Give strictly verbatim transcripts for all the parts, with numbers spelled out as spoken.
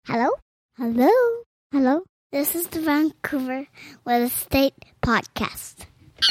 Hello? Hello? Hello? This is the Vancouver Real Estate Podcast.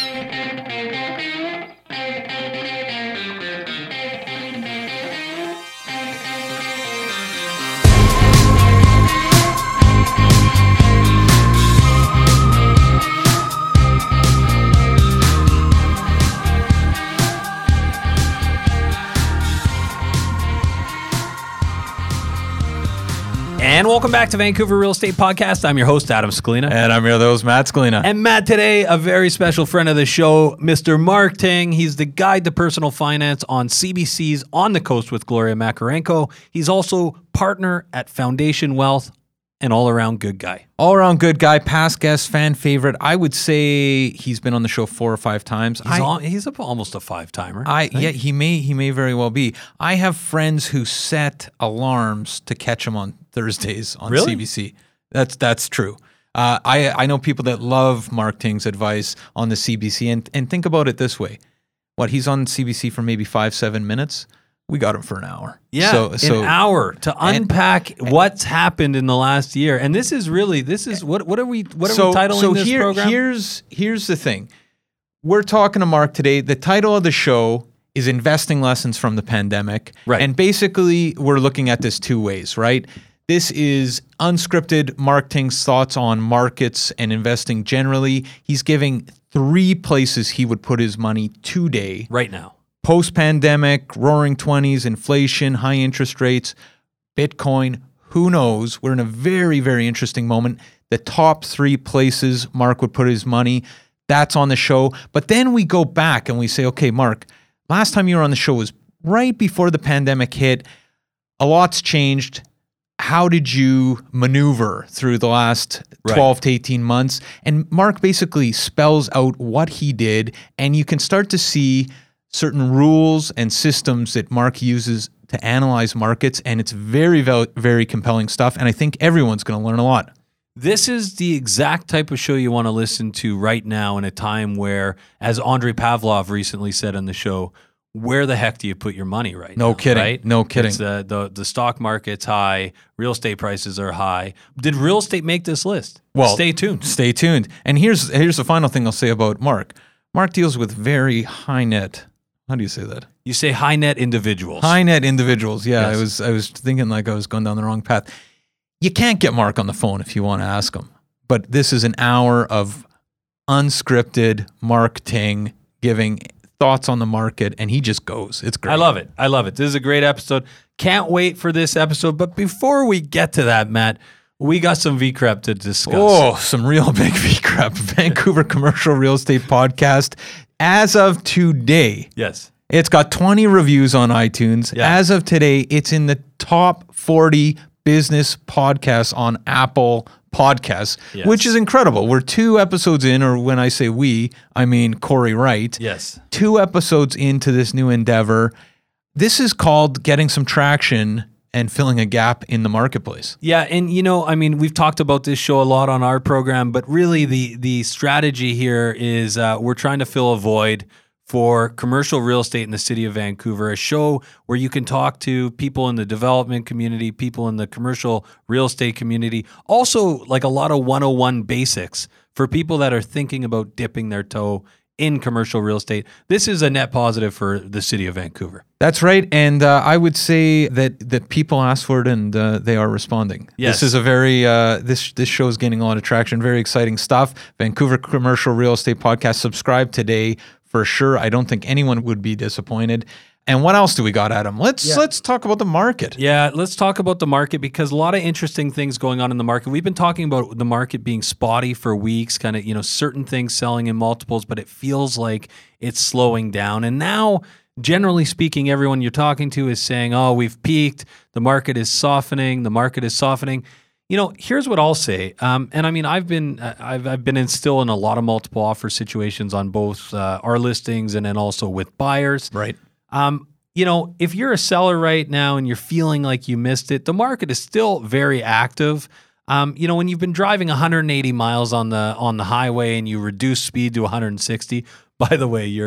And welcome back to Vancouver Real Estate Podcast. I'm your host, Adam Scalina. And I'm your host, Matt Scalina. And Matt, today, a very special friend of the show, Mister Mark Ting. He's the guide to personal finance on C B C's On the Coast with Gloria Makarenko. He's also partner at Foundation Wealth, an all-around good guy. All-around good guy, past guest, fan favorite. I would say he's been on the show four or five times. He's, I, on, he's a, almost a five-timer. I, I yeah, he may he may very well be. I have friends who set alarms to catch him on Thursdays on Really? C B C. That's that's true. Uh, I I know people that love Mark Ting's advice on the C B C, and and think about it this way: what he's on C B C for maybe five seven minutes. We got him for an hour. Yeah, so, so, an hour to and, unpack what's happened in the last year. And this is really, this is, what What are we, what are so, we titling so this here, program? Here's, here's the thing. We're talking to Mark today. The title of the show is Investing Lessons from the Pandemic. Right. And basically, we're looking at this two ways, right? This is unscripted Mark Ting's thoughts on markets and investing generally. He's giving three places he would put his money today. Right now. Post-pandemic, roaring twenties, inflation, high interest rates, Bitcoin, who knows? We're in a very, very interesting moment. The top three places Mark would put his money, that's on the show. But then we go back and we say, okay, Mark, last time you were on the show was right before the pandemic hit. A lot's changed. How did you maneuver through the last twelve right. to eighteen months? And Mark basically spells out what he did, and you can start to see certain rules and systems that Mark uses to analyze markets, and it's very, very compelling stuff, and I think everyone's going to learn a lot. This is the exact type of show you want to listen to right now in a time where, as Andrei Pavlov recently said on the show, where the heck do you put your money right no now? Kidding. Right? No kidding. It's, uh, the, the stock market's high. Real estate prices are high. Did real estate make this list? Well, stay tuned. Stay tuned. And here's here's the final thing I'll say about Mark. Mark deals with very high net. How do you say that? You say high net individuals. High net individuals. Yeah, Yes. I was I was thinking like I was going down the wrong path. You can't get Mark on the phone if you want to ask him. But this is an hour of unscripted Mark Ting giving thoughts on the market, and he just goes. It's great. I love it. I love it. This is a great episode. Can't wait for this episode. But before we get to that, Matt, we got some V C R E P to discuss. Oh, some real big V C R E P. Vancouver Commercial Real Estate Podcast. As of today, yes, it's got twenty reviews on iTunes. Yeah. As of today, it's in the top forty business podcasts on Apple Podcasts, Yes. which is incredible. We're two episodes in, or when I say we, I mean Corey Wright. Yes. Two episodes into this new endeavor. This is called getting some traction and filling a gap in the marketplace. Yeah, and you know, I mean, we've talked about this show a lot on our program, but really the the strategy here is uh, we're trying to fill a void for commercial real estate in the city of Vancouver, a show where you can talk to people in the development community, people in the commercial real estate community, also like a lot of one oh one basics for people that are thinking about dipping their toe in commercial real estate. This is a net positive for the city of Vancouver. That's right, and uh, I would say that that people ask for it, and uh, they are responding. Yes. This is a very uh, this this show is gaining a lot of traction. Very exciting stuff. Vancouver Commercial Real Estate Podcast. Subscribe today for sure. I don't think anyone would be disappointed. And what else do we got, Adam? Let's Yeah. let's talk about the market. Yeah, let's talk about the market because a lot of interesting things going on in the market. We've been talking about the market being spotty for weeks, kind of, you know, certain things selling in multiples, but it feels like it's slowing down. And now, generally speaking, everyone you're talking to is saying, oh, we've peaked. The market is softening. The market is softening. You know, here's what I'll say. Um, and I mean, I've been I've, I've been in still in a lot of multiple offer situations on both uh, our listings and then also with buyers. Right. Um, you know, if you're a seller right now and you're feeling like you missed it, the market is still very active. Um, you know, when you've been driving one hundred eighty miles on the on the highway and you reduce speed to one hundred sixty, by the way, you're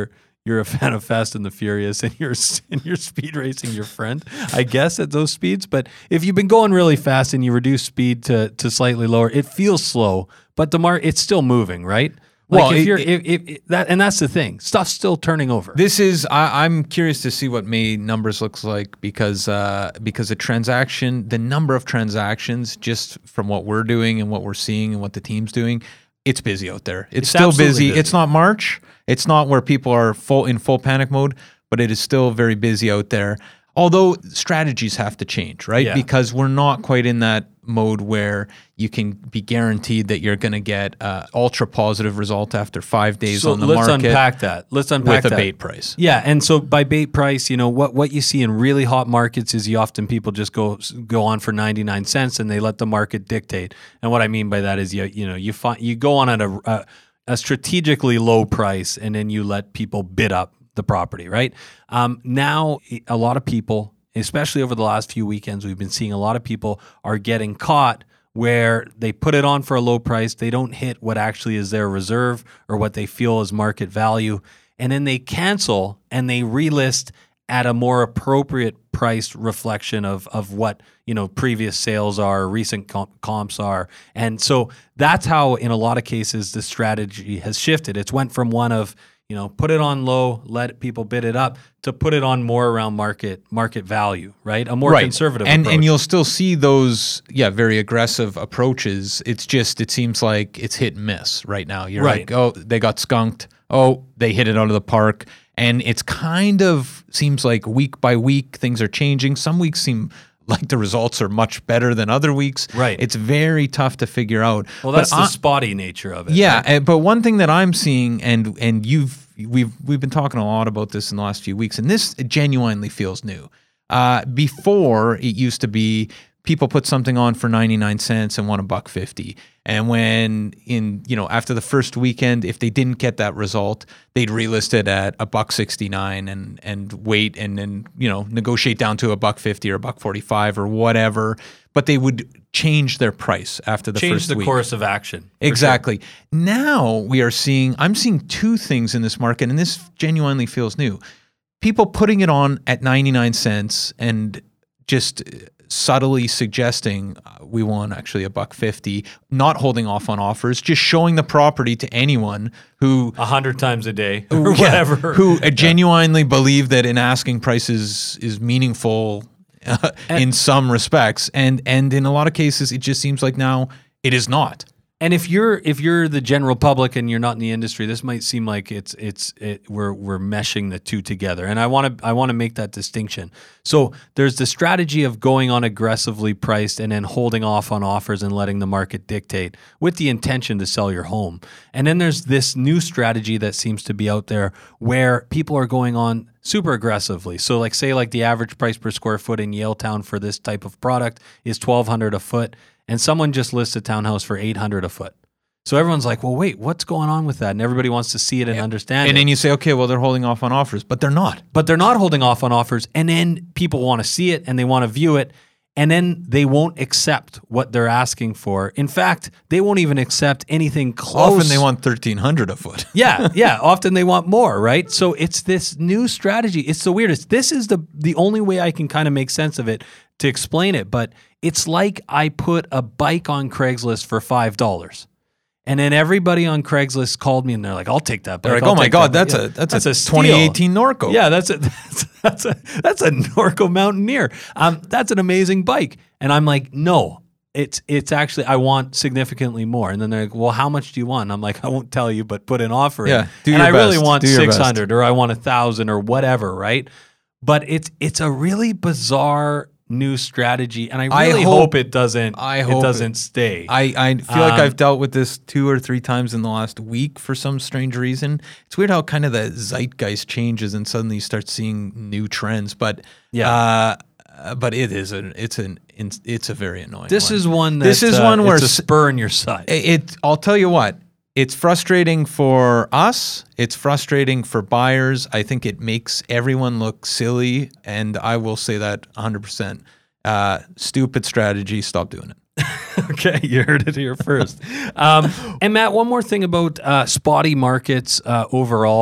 you're a fan of Fast and the Furious and you're and you're speed racing your friend, I guess, at those speeds. But if you've been going really fast and you reduce speed to to slightly lower, it feels slow, but the mar it's still moving, right? Like Well, if it- you're it- if, if, if that and that's the thing, stuff's still turning over. This is I, I'm curious to see what May numbers looks like because uh, because the transaction, the number of transactions, just from what we're doing and what we're seeing and what the team's doing, it's busy out there. It's, It's still absolutely busy. busy. It's not March. It's not where people are full in full panic mode, but it is still very busy out there. Although strategies have to change, right? Yeah. Because we're not quite in that mode where you can be guaranteed that you're going to get uh, ultra positive result after five days so on the let's market unpack that. Let's unpack with a that. bait price. Yeah, and so by bait price, you know what what you see in really hot markets is you often people just go go on for ninety-nine cents and they let the market dictate. And what I mean by that is you you know you find you go on at a a, a strategically low price and then you let people bid up the property, right? Um, now a lot of people, especially over the last few weekends, we've been seeing a lot of people are getting caught where they put it on for a low price, they don't hit what actually is their reserve or what they feel is market value, and then they cancel and they relist at a more appropriate price reflection of of what, you know, previous sales are, recent comp- comps are. And so that's how in a lot of cases the strategy has shifted. It's went from one of, you know, put it on low, let people bid it up, to put it on more around market market value, right? A more Right. conservative and approach. and you'll still see those yeah very aggressive approaches. It's just it seems like it's hit and miss right now. You're Right. like, oh, they got skunked, oh, they hit it out of the park, and it's kind of seems like week by week things are changing. Some weeks seem like the results are much better than other weeks. Right. It's very tough to figure out. well, But that's the I- spotty nature of it. yeah, right? and- but one thing that I'm seeing, and and you've we've we've been talking a lot about this in the last few weeks, and this genuinely feels new. Uh, before it used to be people put something on for ninety-nine cents and won a buck fifty, and when in you know after the first weekend, if they didn't get that result, they'd relist it at a buck sixty-nine and and wait and then you know negotiate down to a buck fifty or a buck forty-five or whatever. But they would change their price after the Change first the week. course of action. for Exactly. Now we are seeing, I'm seeing two things in this market, and this genuinely feels new. People putting it on at ninety-nine cents and just subtly suggesting uh, we want actually a buck fifty, not holding off on offers, just showing the property to anyone who sure. A hundred times a day or yeah, whatever. who uh, genuinely believe that an asking price is, is meaningful uh, in some respects. And, and in a lot of cases, it just seems like now it is not. And if you're if you're the general public and you're not in the industry, this might seem like it's it's it, we're we're meshing the two together. And I want to I want to make that distinction. So there's the strategy of going on aggressively priced and then holding off on offers and letting the market dictate with the intention to sell your home. And then there's this new strategy that seems to be out there where people are going on super aggressively. So like say like the average price per square foot in Yaletown for this type of product is twelve hundred a foot. And someone just lists a townhouse for eight hundred a foot. So everyone's like, well, wait, what's going on with that? And everybody wants to see it and understand And it. then you say, okay, well, they're holding off on offers, but they're not. But they're not holding off on offers. And then people want to see it and they want to view it. And then they won't accept what they're asking for. In fact, they won't even accept anything close. Often they want thirteen hundred a foot. yeah, yeah. Often they want more, right? So it's this new strategy. It's the weirdest. This is the the only way I can kind of make sense of it to explain it. But it's like I put a bike on Craigslist for five dollars. And then everybody on Craigslist called me and they're like, I'll take that bike. They're like, I'll oh my take God, that that's bike." a that's, that's a, a steal. twenty eighteen Norco. Yeah, that's a that's, that's a that's a Norco Mountaineer. Um, that's an amazing bike. And I'm like, no, it's it's actually I want significantly more. And then they're like, well, how much do you want? And I'm like, I won't tell you, but put an offer in. Yeah, do and your I really best. want Do your six best. hundred or I want a thousand or whatever, right? But it's it's a really bizarre new strategy, and I I really hope- hope, it doesn't. I it hope doesn't stay. I, I feel like Um, I've dealt with this two or three times in the last week for some strange reason. It's weird how kind of the zeitgeist changes and suddenly you start seeing new trends. But Yeah. uh, uh, but it is an it's an it's a very annoying. this one. is one. That, This is uh, one where it's a s- spur in your side. It, it. I'll tell you what. It's frustrating for us. It's frustrating for buyers. I think it makes everyone look silly, and I will say that one hundred percent. Uh, stupid strategy. Stop doing it. Okay, you heard it here first. Um, and Matt, one more thing about uh, spotty markets uh, overall.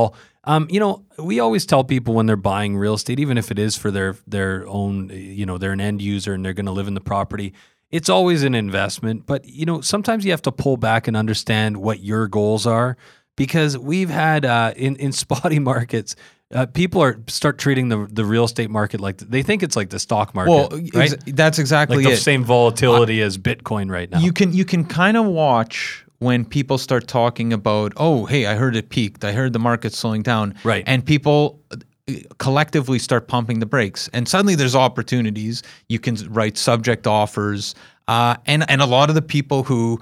Um, you know, we always tell people when they're buying real estate, even if it is for their their own, you know, they're an end user and they're going to live in the property, it's always an investment. But, you know, sometimes you have to pull back and understand what your goals are, because we've had uh, in, in spotty markets, uh, people are start treating the the real estate market like they think it's like the stock market. Well, right? ex- that's exactly like the it. same volatility uh, as Bitcoin right now. You can you can kind of watch when people start talking about, oh, hey, I heard it peaked. I heard the market's slowing down. Right. And people collectively start pumping the brakes. And suddenly there's opportunities. You can write subject offers. Uh, and, and a lot of the people who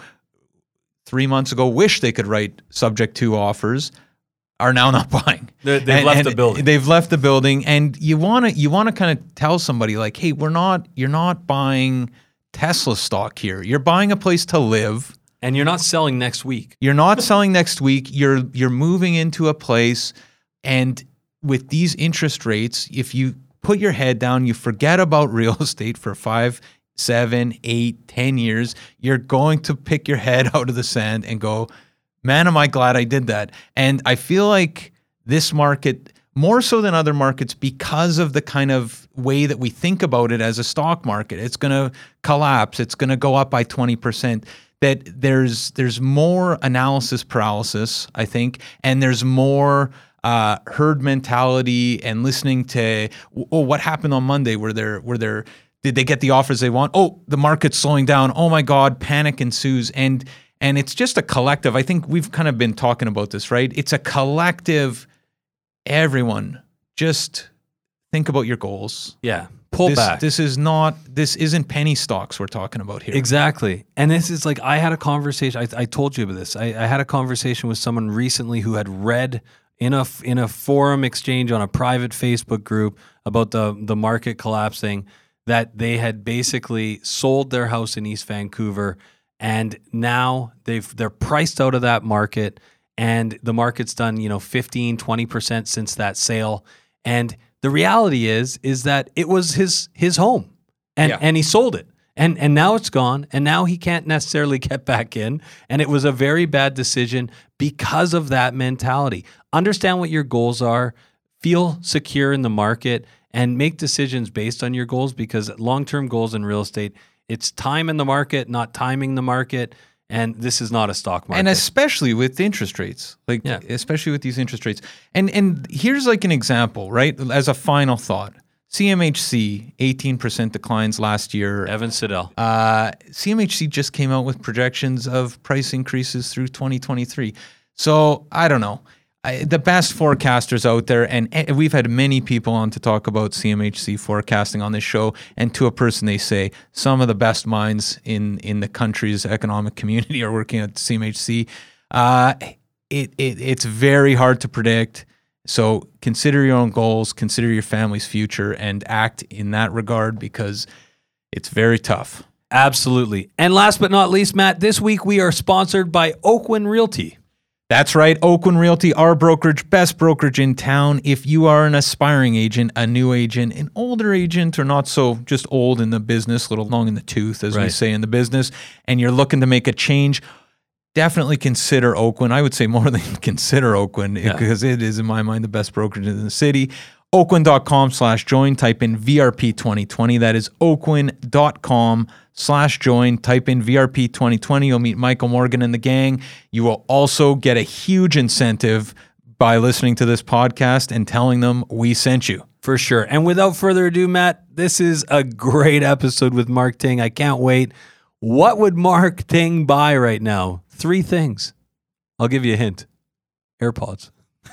three months ago wish they could write subject to offers are now not buying. They're, they've and, left and the building. They've left the building. And you want to you want to kind of tell somebody like, hey, we're not, you're not buying Tesla stock here. You're buying a place to live. And you're not selling next week. You're not selling next week. You're you're moving into a place, and with these interest rates, if you put your head down, you forget about real estate for five, seven, eight, ten years, you're going to pick your head out of the sand and go, man, am I glad I did that. And I feel like this market, more so than other markets, because of the kind of way that we think about it as a stock market, it's going to collapse. It's going to go up by twenty percent. That there's there's more analysis paralysis, I think, and there's more uh, herd mentality and listening to, oh, what happened on Monday? Were there were there did they get the offers they want? Oh, the market's slowing down. Oh my God, panic ensues, and and it's just a collective. I think we've kind of been talking about this, right? It's a collective. Everyone, just think about your goals. Yeah. Pull this, back. This is not, this isn't penny stocks we're talking about here. Exactly. And this is like, I had a conversation, I, I told you about this. I, I had a conversation with someone recently who had read in a, in a forum exchange on a private Facebook group about the, the market collapsing, that they had basically sold their house in East Vancouver, and now they've, they're priced out of that market, and the market's done, you know, fifteen, twenty percent since that sale. And the reality is, is that it was his his home, and Yeah. and he sold it, and and now it's gone, and now he can't necessarily get back in, and it was a very bad decision because of that mentality. Understand what your goals are, feel secure in the market, and make decisions based on your goals, because long-term goals in real estate, it's time in the market, not timing the market. And this is not a stock market. And especially with interest rates, like Yeah. especially with these interest rates. And and here's like an example, right? As a final thought, C M H C, eighteen percent declines last year. Evan Siddell. Uh, C M H C just came out with projections of price increases through twenty twenty-three. So I don't know. I, the best forecasters out there, and, and we've had many people on to talk about C M H C forecasting on this show, and to a person they say some of the best minds in, in the country's economic community are working at C M H C. Uh, it, it it's very hard to predict. So consider your own goals, consider your family's future, and act in that regard, because it's very tough. Absolutely. And last but not least, Matt, this week we are sponsored by Oakwyn Realty. That's right. Oakwyn Realty, our brokerage, best brokerage in town. If you are an aspiring agent, a new agent, an older agent, or not so just old in the business, a little long in the tooth, as we Right. say in the business, and you're looking to make a change, definitely consider Oakwyn. I would say more than consider Oakwyn, Yeah. because it is, in my mind, the best brokerage in the city. Oakwyn.com slash join. Type in V R P twenty twenty. That is Oakwyn.com slash join. Type in V R P twenty twenty. You'll meet Michael Morgan and the gang. You will also get a huge incentive by listening to this podcast and telling them we sent you. For sure. And without further ado, Matt, this is a great episode with Mark Ting. I can't wait. What would Mark Ting buy right now? Three things. I'll give you a hint. AirPods.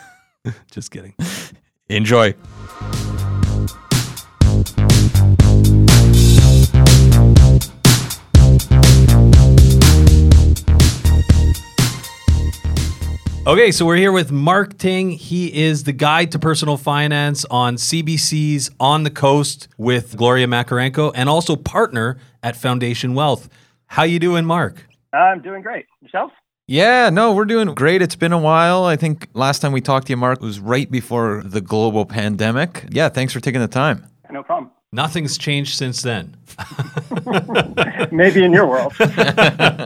Just kidding. Enjoy. Okay, so we're here with Mark Ting. He is the guide to personal finance on C B C's On the Coast with Gloria Makarenko, and also partner at Foundation Wealth. How you doing, Mark? I'm doing great. Yourself? Yeah, no, we're doing great. It's been a while. I think last time we talked to you, Mark, was right before the global pandemic. Yeah, thanks for taking the time. No problem. Nothing's changed since then. Maybe in your world.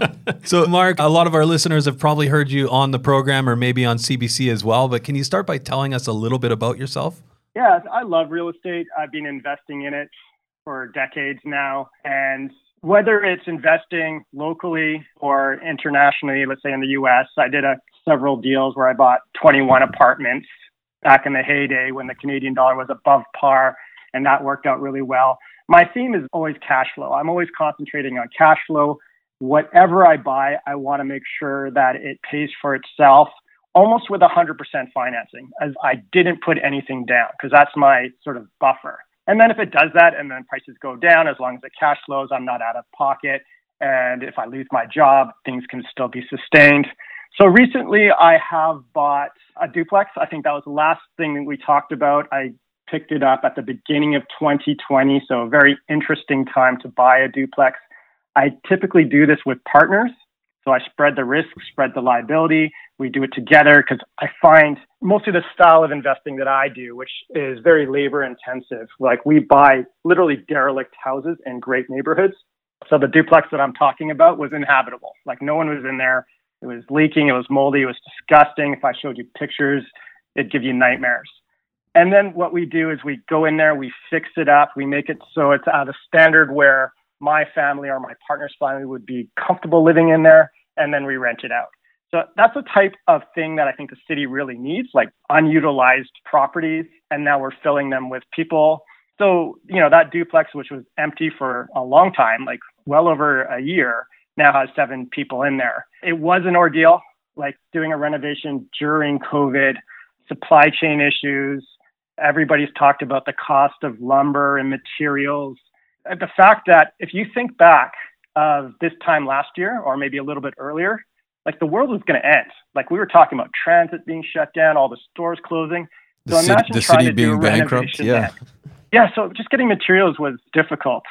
So, Mark, a lot of our listeners have probably heard you on the program or maybe on C B C as well, but can you start by telling us a little bit about yourself? Yeah, I love real estate. I've been investing in it for decades now. And whether it's investing locally or internationally, let's say in the U S, I did a, several deals where I bought twenty-one apartments back in the heyday when the Canadian dollar was above par, and that worked out really well. My theme is always cash flow. I'm always concentrating on cash flow. Whatever I buy, I want to make sure that it pays for itself almost with one hundred percent financing, as I didn't put anything down because that's my sort of buffer. And then if it does that and then prices go down, as long as the cash flows, I'm not out of pocket. And if I lose my job, things can still be sustained. So recently I have bought a duplex. I think that was the last thing that we talked about. I picked it up at the beginning of twenty twenty, so a very interesting time to buy a duplex. I typically do this with partners. So I spread the risk, spread the liability. We do it together because I find most of the style of investing that I do, which is very labor intensive, like we buy literally derelict houses in great neighborhoods. So the duplex that I'm talking about was inhabitable. Like no one was in there. It was leaking. It was moldy. It was disgusting. If I showed you pictures, it'd give you nightmares. And then what we do is we go in there, we fix it up, we make it so it's at a standard where my family or my partner's family would be comfortable living in there, and then we rent it out. So that's the type of thing that I think the city really needs, like unutilized properties, and now we're filling them with people. So, you know, that duplex, which was empty for a long time, like well over a year, now has seven people in there. It was an ordeal, like doing a renovation during COVID, supply chain issues. Everybody's talked about the cost of lumber and materials. The fact that if you think back of this time last year, or maybe a little bit earlier, like the world was going to end. Like we were talking about transit being shut down, all the stores closing. So The city, imagine the trying city to do being a bankrupt. renovation Yeah. then. Yeah. So just getting materials was difficult.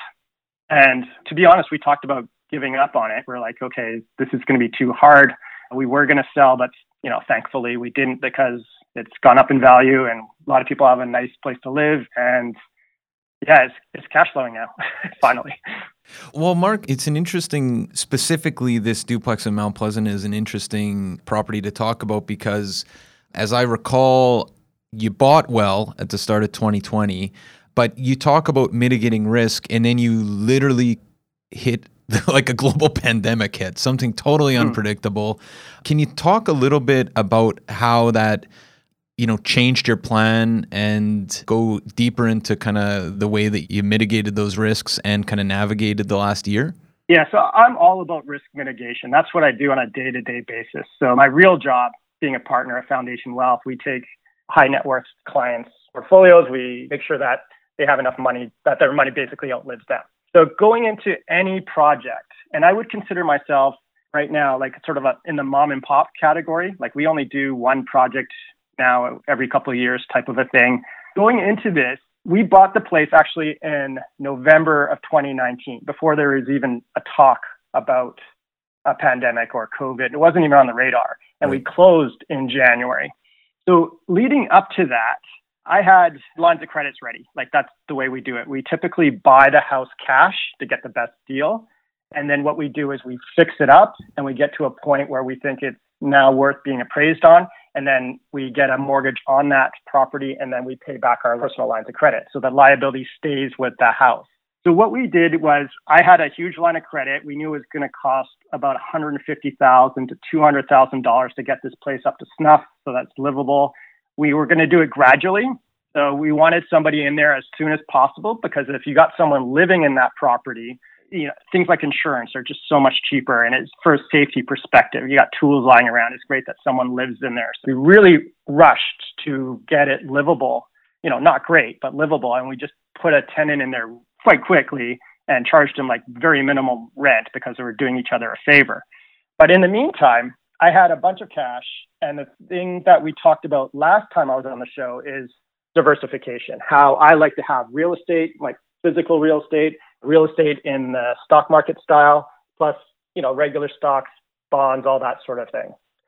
And to be honest, we talked about giving up on it. We're like, okay, this is going to be too hard. We were going to sell, but you know, thankfully we didn't because it's gone up in value and a lot of people have a nice place to live. And yeah, it's, it's cash flowing now, finally. Well, Mark, it's an interesting, specifically this duplex in Mount Pleasant is an interesting property to talk about because as I recall, you bought well at the start of twenty twenty, but you talk about mitigating risk and then you literally hit like a global pandemic hit, something totally unpredictable. Mm. Can you talk a little bit about how that, you know, changed your plan and go deeper into kind of the way that you mitigated those risks and kind of navigated the last year? Yeah, so I'm all about risk mitigation. That's what I do on a day-to-day basis. So my real job, being a partner at Foundation Wealth, we take high net worth clients' portfolios. We make sure that they have enough money, that their money basically outlives them. So going into any project, and I would consider myself right now like sort of a, in the mom and pop category. Like we only do one project now every couple of years type of a thing. Going into this, we bought the place actually in November of twenty nineteen, before there was even a talk about a pandemic or COVID. It wasn't even on the radar. And we closed in January. So leading up to that, I had lines of credits ready. Like that's the way we do it. We typically buy the house cash to get the best deal. And then what we do is we fix it up and we get to a point where we think it's now worth being appraised on. And then we get a mortgage on that property and then we pay back our personal lines of credit. So the liability stays with the house. So what we did was I had a huge line of credit. We knew it was going to cost about one hundred fifty thousand dollars to two hundred thousand dollars to get this place up to snuff so that's livable. We were going to do it gradually. So we wanted somebody in there as soon as possible because if you got someone living in that property, you know, things like insurance are just so much cheaper. And it's for a safety perspective. You got tools lying around. It's great that someone lives in there. So we really rushed to get it livable, you know, not great, but livable. And we just put a tenant in there quite quickly and charged them like very minimal rent because they were doing each other a favor. But in the meantime, I had a bunch of cash. And the thing that we talked about last time I was on the show is diversification, how I like to have real estate, like physical real estate, real estate in the stock market style, plus, you know, regular stocks, bonds, all that sort of thing.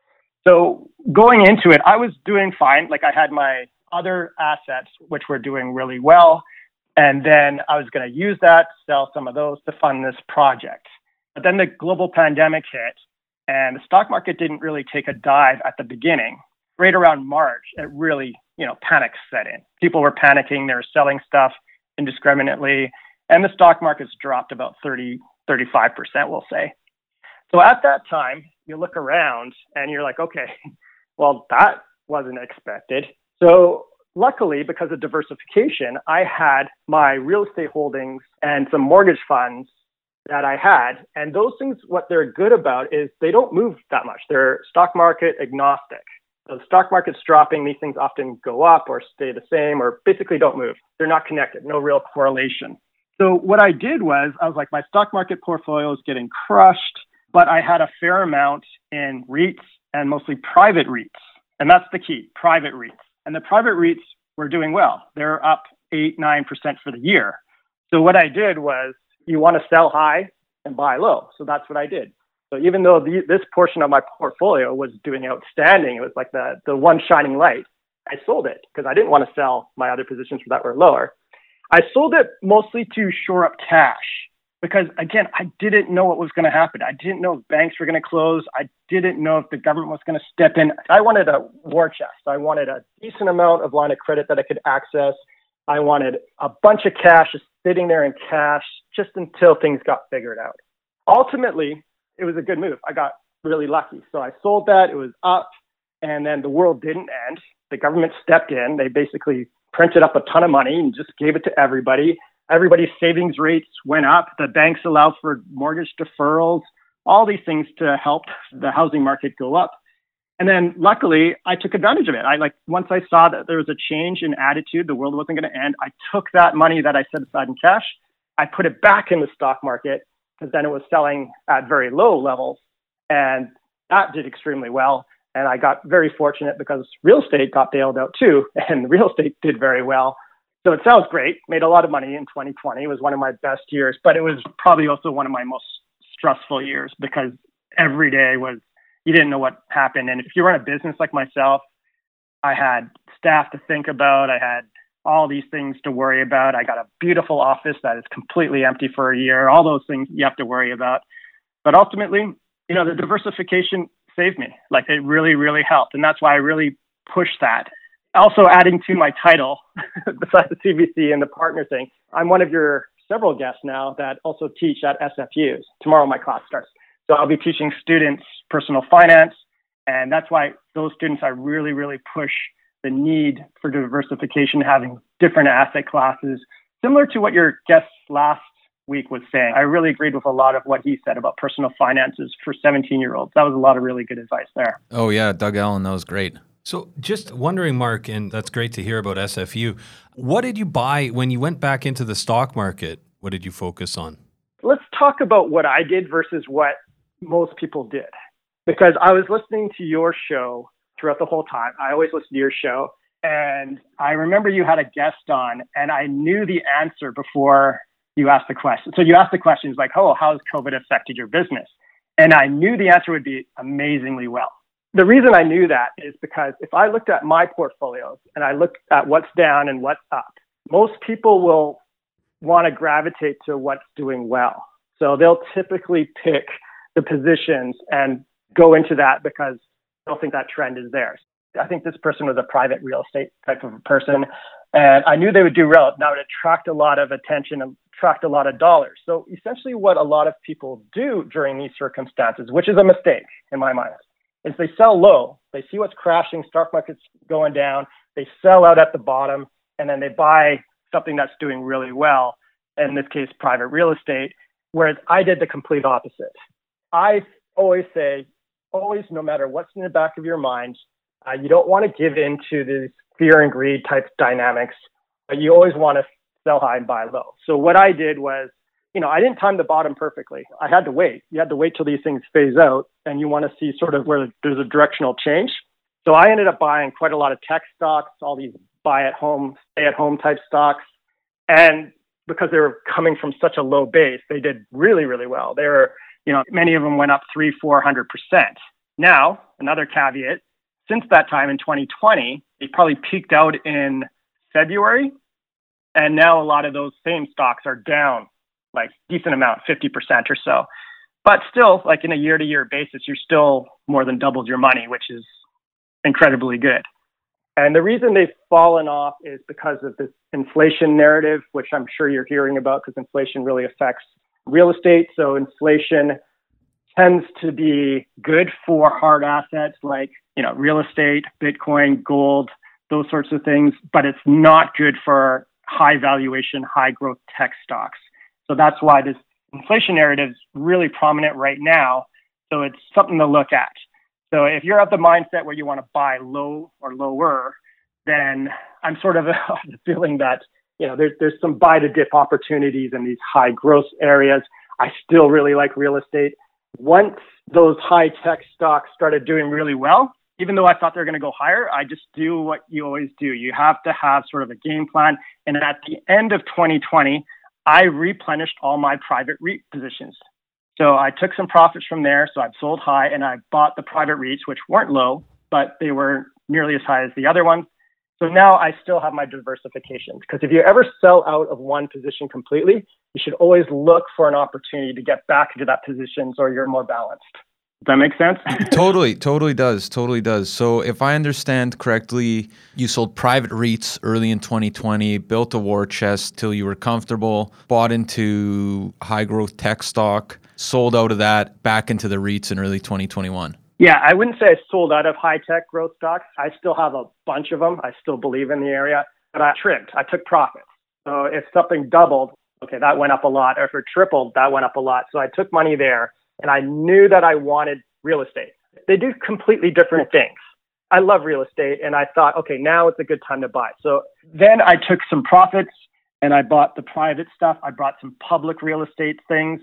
So going into it, I was doing fine. Like I had my other assets, which were doing really well. And then I was going to use that, sell some of those to fund this project. But then the global pandemic hit And the stock market didn't really take a dive at the beginning. Right around March, it really, you know, panic set in. People were panicking. They were selling stuff indiscriminately. And the stock market's dropped about thirty, thirty-five percent, we'll say. So at that time, you look around and you're like, okay, well, that wasn't expected. So luckily, because of diversification, I had my real estate holdings and some mortgage funds that I had. And those things, what they're good about is they don't move that much. They're stock market agnostic. So the stock market's dropping, these things often go up or stay the same or basically don't move. They're not connected, no real correlation. So what I did was, I was like, my stock market portfolio is getting crushed, but I had a fair amount in REITs and mostly private REITs. And that's the key, private REITs. And the private REITs were doing well. They're up eight, nine percent for the year. So what I did was, you want to sell high and buy low. So that's what I did. So even though the, this portion of my portfolio was doing outstanding, it was like the, the one shining light, I sold it because I didn't want to sell my other positions that were lower. I sold it mostly to shore up cash because, again, I didn't know what was going to happen. I didn't know if banks were going to close. I didn't know if the government was going to step in. I wanted a war chest. I wanted a decent amount of line of credit that I could access. I wanted a bunch of cash just sitting there in cash just until things got figured out. Ultimately, it was a good move. I got really lucky. So I sold that. It was up. And then the world didn't end. The government stepped in. They basically printed up a ton of money and just gave it to everybody. Everybody's savings rates went up. The banks allowed for mortgage deferrals, all these things to help the housing market go up. And then luckily, I took advantage of it. I like once I saw that there was a change in attitude, the world wasn't going to end. I took that money that I set aside in cash. I put it back in the stock market because then it was selling at very low levels. And that did extremely well. And I got very fortunate because real estate got bailed out too. And real estate did very well. So it sounds great. Made a lot of money in twenty twenty. It was one of my best years, but it was probably also one of my most stressful years because every day was, you didn't know what happened. And if you run a business like myself, I had staff to think about. I had all these things to worry about. I got a beautiful office that is completely empty for a year. All those things you have to worry about. But ultimately, you know, the diversification saved me. Like it really, really helped. And that's why I really pushed that. Also adding to my title, besides the C B C and the partner thing, I'm one of your several guests now that also teach at S F Us. Tomorrow my class starts. So I'll be teaching students personal finance. And that's why those students, I really, really push the need for diversification, having different asset classes, similar to what your guest last week was saying. I really agreed with a lot of what he said about personal finances for seventeen-year-olds. That was a lot of really good advice there. Oh, yeah. Doug Allen, that was great. So just wondering, Mark, and that's great to hear about S F U. What did you buy when you went back into the stock market? What did you focus on? Let's talk about what I did versus what most people did. Because I was listening to your show throughout the whole time. I always listen to your show. And I remember you had a guest on, and I knew the answer before you asked the question. So you asked the questions like, oh, how has COVID affected your business? And I knew the answer would be amazingly well. The reason I knew that is because if I looked at my portfolios and I looked at what's down and what's up, most people will want to gravitate to what's doing well. So they'll typically pick the positions and go into that because they don't think that trend is there. I think this person was a private real estate type of person, and I knew they would do well. Now it attract a lot of attention and attract a lot of dollars. So essentially what a lot of people do during these circumstances, which is a mistake in my mind, is they sell low. They see what's crashing, stock market's going down, they sell out at the bottom, and then they buy something that's doing really well, in this case, private real estate, whereas I did the complete opposite. I always say, always, no matter what's in the back of your mind, uh, you don't want to give in to these fear and greed type dynamics, but you always want to sell high and buy low. So what I did was, you know, I didn't time the bottom perfectly. I had to wait. You had to wait till these things phase out, and you want to see sort of where there's a directional change. So I ended up buying quite a lot of tech stocks, all these buy at home, stay at home type stocks. And because they were coming from such a low base, they did really, really well. They were, you know, many of them went up three, four hundred percent. Now, another caveat, since that time in twenty twenty, they probably peaked out in February. And now a lot of those same stocks are down like decent amount, fifty percent or so. But still, like in a year-to-year basis, you're still more than doubled your money, which is incredibly good. And the reason they've fallen off is because of this inflation narrative, which I'm sure you're hearing about because inflation really affects real estate. So inflation tends to be good for hard assets like, you know, real estate, Bitcoin, gold, those sorts of things, but it's not good for high valuation, high growth tech stocks. So that's why this inflation narrative is really prominent right now. So it's something to look at. So if you're of the mindset where you want to buy low or lower, then I'm sort of of the feeling that, you know, there's there's some buy to dip opportunities in these high growth areas. I still really like real estate. Once those high tech stocks started doing really well, even though I thought they were going to go higher, I just do what you always do. You have to have sort of a game plan. And at the end of twenty twenty, I replenished all my private REIT positions. So I took some profits from there. So I've sold high and I bought the private REITs, which weren't low, but they weren't nearly as high as the other ones. So now I still have my diversifications, because if you ever sell out of one position completely, you should always look for an opportunity to get back into that position so you're more balanced. Does that make sense? Totally, totally does, totally does. So if I understand correctly, you sold private REITs early in twenty twenty, built a war chest till you were comfortable, bought into high growth tech stock, sold out of that, back into the REITs in early twenty twenty-one. Yeah, I wouldn't say I sold out of high tech growth stocks. I still have a bunch of them. I still believe in the area, but I trimmed. I took profits. So if something doubled, okay, that went up a lot. Or if it tripled, that went up a lot. So I took money there. And I knew that I wanted real estate. They do completely different things. I love real estate. And I thought, okay, now it's a good time to buy. So then I took some profits and I bought the private stuff. I bought some public real estate things.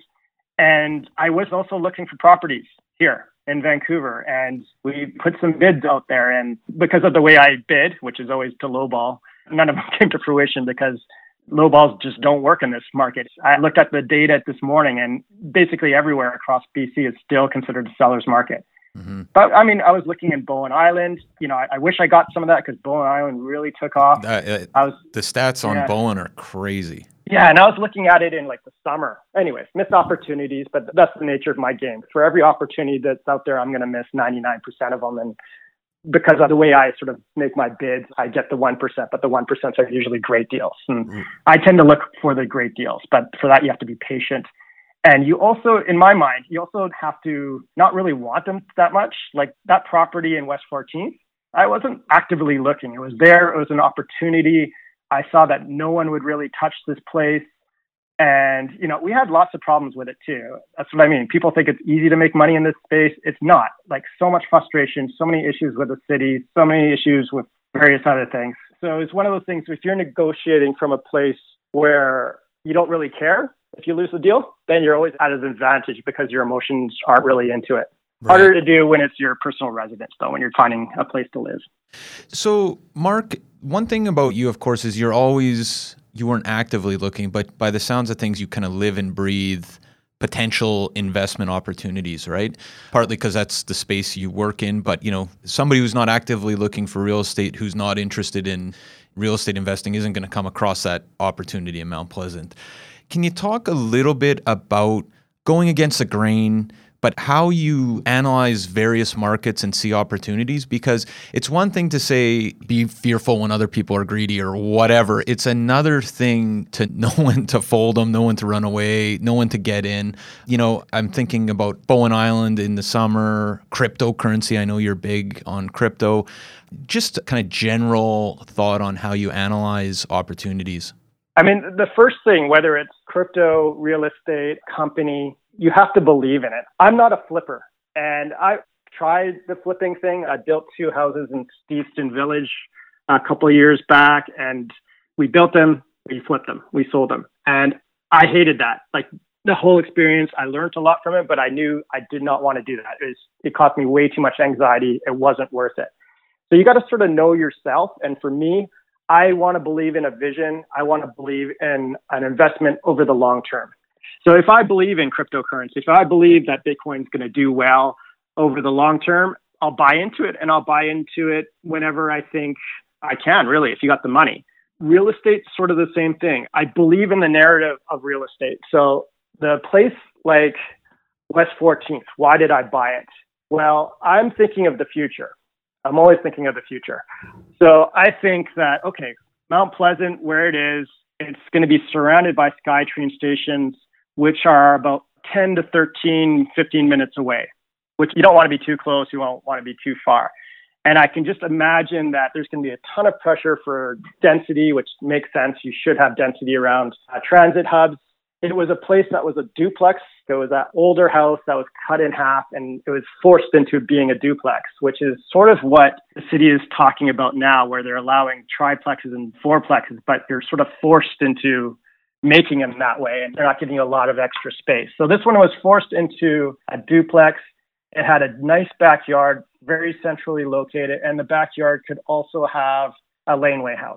And I was also looking for properties here in Vancouver. And we put some bids out there. And because of the way I bid, which is always to lowball, none of them came to fruition because low balls just don't work in this market. I looked at the data this morning and basically everywhere across B C is still considered a seller's market. Mm-hmm. But I mean, I was looking in Bowen Island. You know, I, I wish I got some of that because Bowen Island really took off. Uh, uh, I was the stats on yeah. Bowen are crazy. Yeah, and I was looking at it in like the summer. Anyways, missed opportunities, but that's the nature of my game. For every opportunity that's out there, I'm going to miss ninety-nine percent of them. And because of the way I sort of make my bids, I get the one percent, but the one percent are usually great deals. And mm. I tend to look for the great deals, but for that, you have to be patient. And you also, in my mind, you also have to not really want them that much. Like that property in West fourteenth, I wasn't actively looking. It was there. It was an opportunity. I saw that no one would really touch this place. And, you know, we had lots of problems with it too. That's what I mean. People think it's easy to make money in this space. It's not. Like so much frustration, so many issues with the city, so many issues with various other things. So it's one of those things, if you're negotiating from a place where you don't really care, if you lose the deal, then you're always at an advantage because your emotions aren't really into it. Right. Harder to do when it's your personal residence, though, when you're finding a place to live. So, Mark, one thing about you, of course, is you're always... you weren't actively looking, but by the sounds of things, you kind of live and breathe potential investment opportunities, right? Partly because that's the space you work in, but you know, somebody who's not actively looking for real estate, who's not interested in real estate investing, isn't going to come across that opportunity in Mount Pleasant. Can you talk a little bit about going against the grain, but how you analyze various markets and see opportunities? Because it's one thing to say, be fearful when other people are greedy or whatever. It's another thing to know when to fold them, know when to run away, know when to get in. You know, I'm thinking about Bowen Island in the summer, cryptocurrency. I know you're big on crypto. Just kind of general thought on how you analyze opportunities. I mean, the first thing, whether it's crypto, real estate, company, you have to believe in it. I'm not a flipper. And I tried the flipping thing. I built two houses in Steveston Village a couple of years back, and we built them, we flipped them, we sold them. And I hated that. Like the whole experience, I learned a lot from it, but I knew I did not want to do that. It was, it caused me way too much anxiety. It wasn't worth it. So you got to sort of know yourself. And for me, I want to believe in a vision. I want to believe in an investment over the long term. So if I believe in cryptocurrency, if I believe that Bitcoin is going to do well over the long term, I'll buy into it, and I'll buy into it whenever I think I can, really, if you got the money. Real estate's sort of the same thing. I believe in the narrative of real estate. So the place like West fourteenth. Why did I buy it? Well, I'm thinking of the future. I'm always thinking of the future. So I think that, okay, Mount Pleasant, where it is, it's going to be surrounded by SkyTrain stations, which are about ten to thirteen, fifteen minutes away, which you don't want to be too close. You won't want to be too far. And I can just imagine that there's going to be a ton of pressure for density, which makes sense. You should have density around uh, transit hubs. It was a place that was a duplex. It was that older house that was cut in half, and it was forced into being a duplex, which is sort of what the city is talking about now, where they're allowing triplexes and fourplexes, but you're sort of forced into making them that way, and they're not giving you a lot of extra space. So this one was forced into a duplex. It had a nice backyard, very centrally located, and the backyard could also have a laneway house.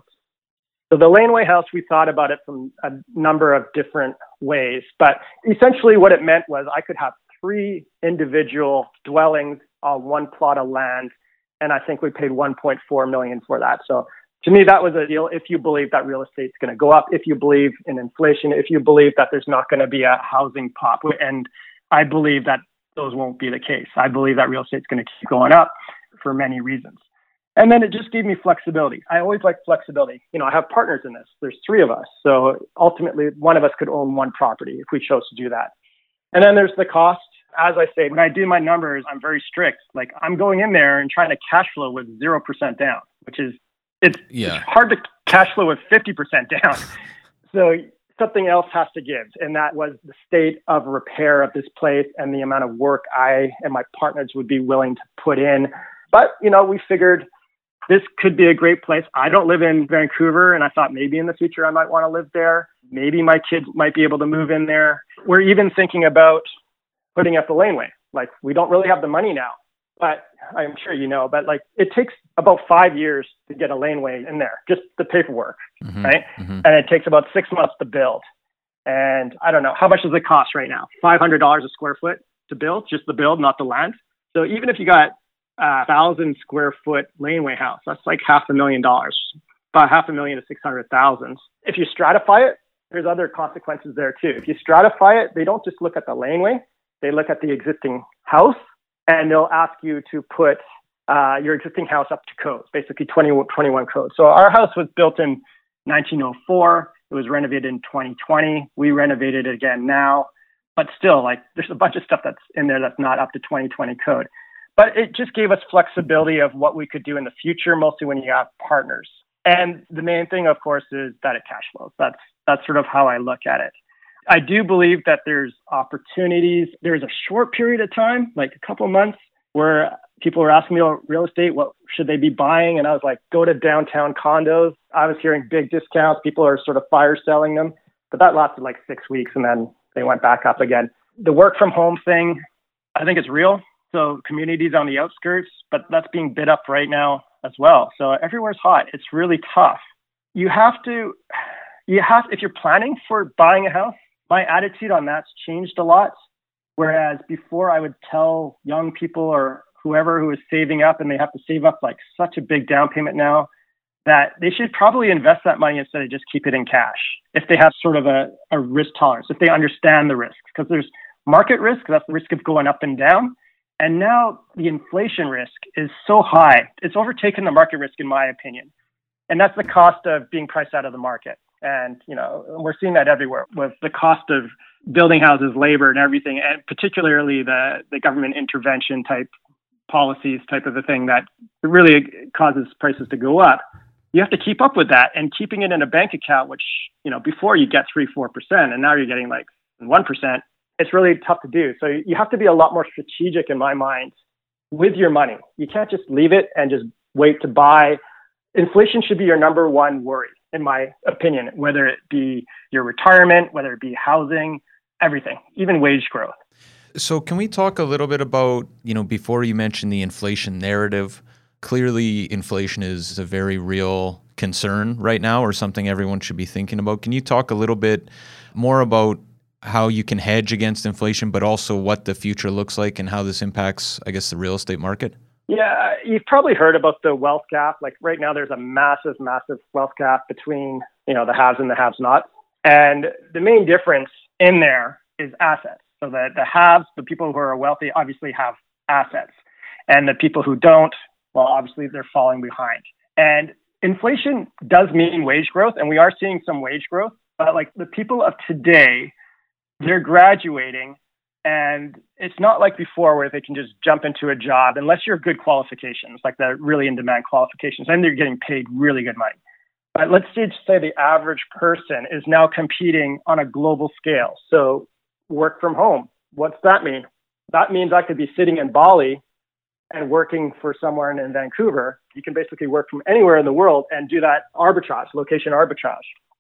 So the laneway house, we thought about it from a number of different ways, but essentially what it meant was I could have three individual dwellings on one plot of land, and I think we paid one point four million dollars for that. So to me, that was a deal if you believe that real estate's going to go up, if you believe in inflation, if you believe that there's not going to be a housing pop. And I believe that those won't be the case. I believe that real estate's going to keep going up for many reasons. And then it just gave me flexibility. I always like flexibility. You know, I have partners in this. There's three of us. So ultimately, one of us could own one property if we chose to do that. And then there's the cost. As I say, when I do my numbers, I'm very strict. Like I'm going in there and trying to cash flow with zero percent down, which is, it's, yeah. it's hard to cash flow with fifty percent down. So something else has to give. And that was the state of repair of this place and the amount of work I and my partners would be willing to put in. But, you know, we figured this could be a great place. I don't live in Vancouver, and I thought maybe in the future I might want to live there. Maybe my kids might be able to move in there. We're even thinking about putting up the laneway. Like, we don't really have the money now, but I'm sure you know, but like it takes about five years to get a laneway in there, just the paperwork, mm-hmm, right? Mm-hmm. And it takes about six months to build. And I don't know, how much does it cost right now? five hundred dollars a square foot to build, just the build, not the land. So even if you got a thousand square foot laneway house, that's like half a million dollars, about half a million to six hundred thousand. If you stratify it, there's other consequences there too. If you stratify it, they don't just look at the laneway, they look at the existing house, and they'll ask you to put uh, your existing house up to code, basically twenty twenty-one code. So our house was built in nineteen oh four. It was renovated in twenty twenty. We renovated it again now, but still, like, there's a bunch of stuff that's in there that's not up to twenty twenty code. But it just gave us flexibility of what we could do in the future, mostly when you have partners. And the main thing, of course, is that it cash flows. That's that's sort of how I look at it. I do believe that there's opportunities. There's a short period of time, like a couple of months, where people were asking me about real estate. What should they be buying? And I was like, go to downtown condos. I was hearing big discounts. People are sort of fire selling them. But that lasted like six weeks, and then they went back up again. The work from home thing, I think it's real. So communities on the outskirts, but that's being bid up right now as well. So everywhere's hot. It's really tough. You have to, you have, if you're planning for buying a house, my attitude on that's changed a lot. Whereas before I would tell young people or whoever who is saving up, and they have to save up like such a big down payment now, that they should probably invest that money instead of just keep it in cash. If they have sort of a, a risk tolerance, if they understand the risk, because there's market risk, that's the risk of going up and down. And now the inflation risk is so high, it's overtaken the market risk, in my opinion. And that's the cost of being priced out of the market. And, you know, we're seeing that everywhere with the cost of building houses, labor, and everything, and particularly the, the government intervention type policies type of a thing that really causes prices to go up. You have to keep up with that, and keeping it in a bank account, which, you know, before you get three, four percent, and now you're getting like one percent. It's really tough to do. So you have to be a lot more strategic, in my mind, with your money. You can't just leave it and just wait to buy. Inflation should be your number one worry, in my opinion, whether it be your retirement, whether it be housing, everything, even wage growth. So can we talk a little bit about, you know, before you mentioned the inflation narrative, clearly inflation is a very real concern right now, or something everyone should be thinking about. Can you talk a little bit more about how you can hedge against inflation, but also what the future looks like and how this impacts, I guess, the real estate market? Yeah, you've probably heard about the wealth gap. Like right now, there's a massive, massive wealth gap between, you know, the haves and the haves not. And the main difference in there is assets. So the, the haves, the people who are wealthy, obviously have assets. And the people who don't, well, obviously they're falling behind. And inflation does mean wage growth, and we are seeing some wage growth. But like the people of today, they're graduating, and it's not like before where they can just jump into a job unless you're good qualifications, like the really in-demand qualifications, and they're getting paid really good money. But let's just say the average person is now competing on a global scale. So work from home. What's that mean? That means I could be sitting in Bali and working for somewhere in, in Vancouver. You can basically work from anywhere in the world and do that arbitrage, location arbitrage,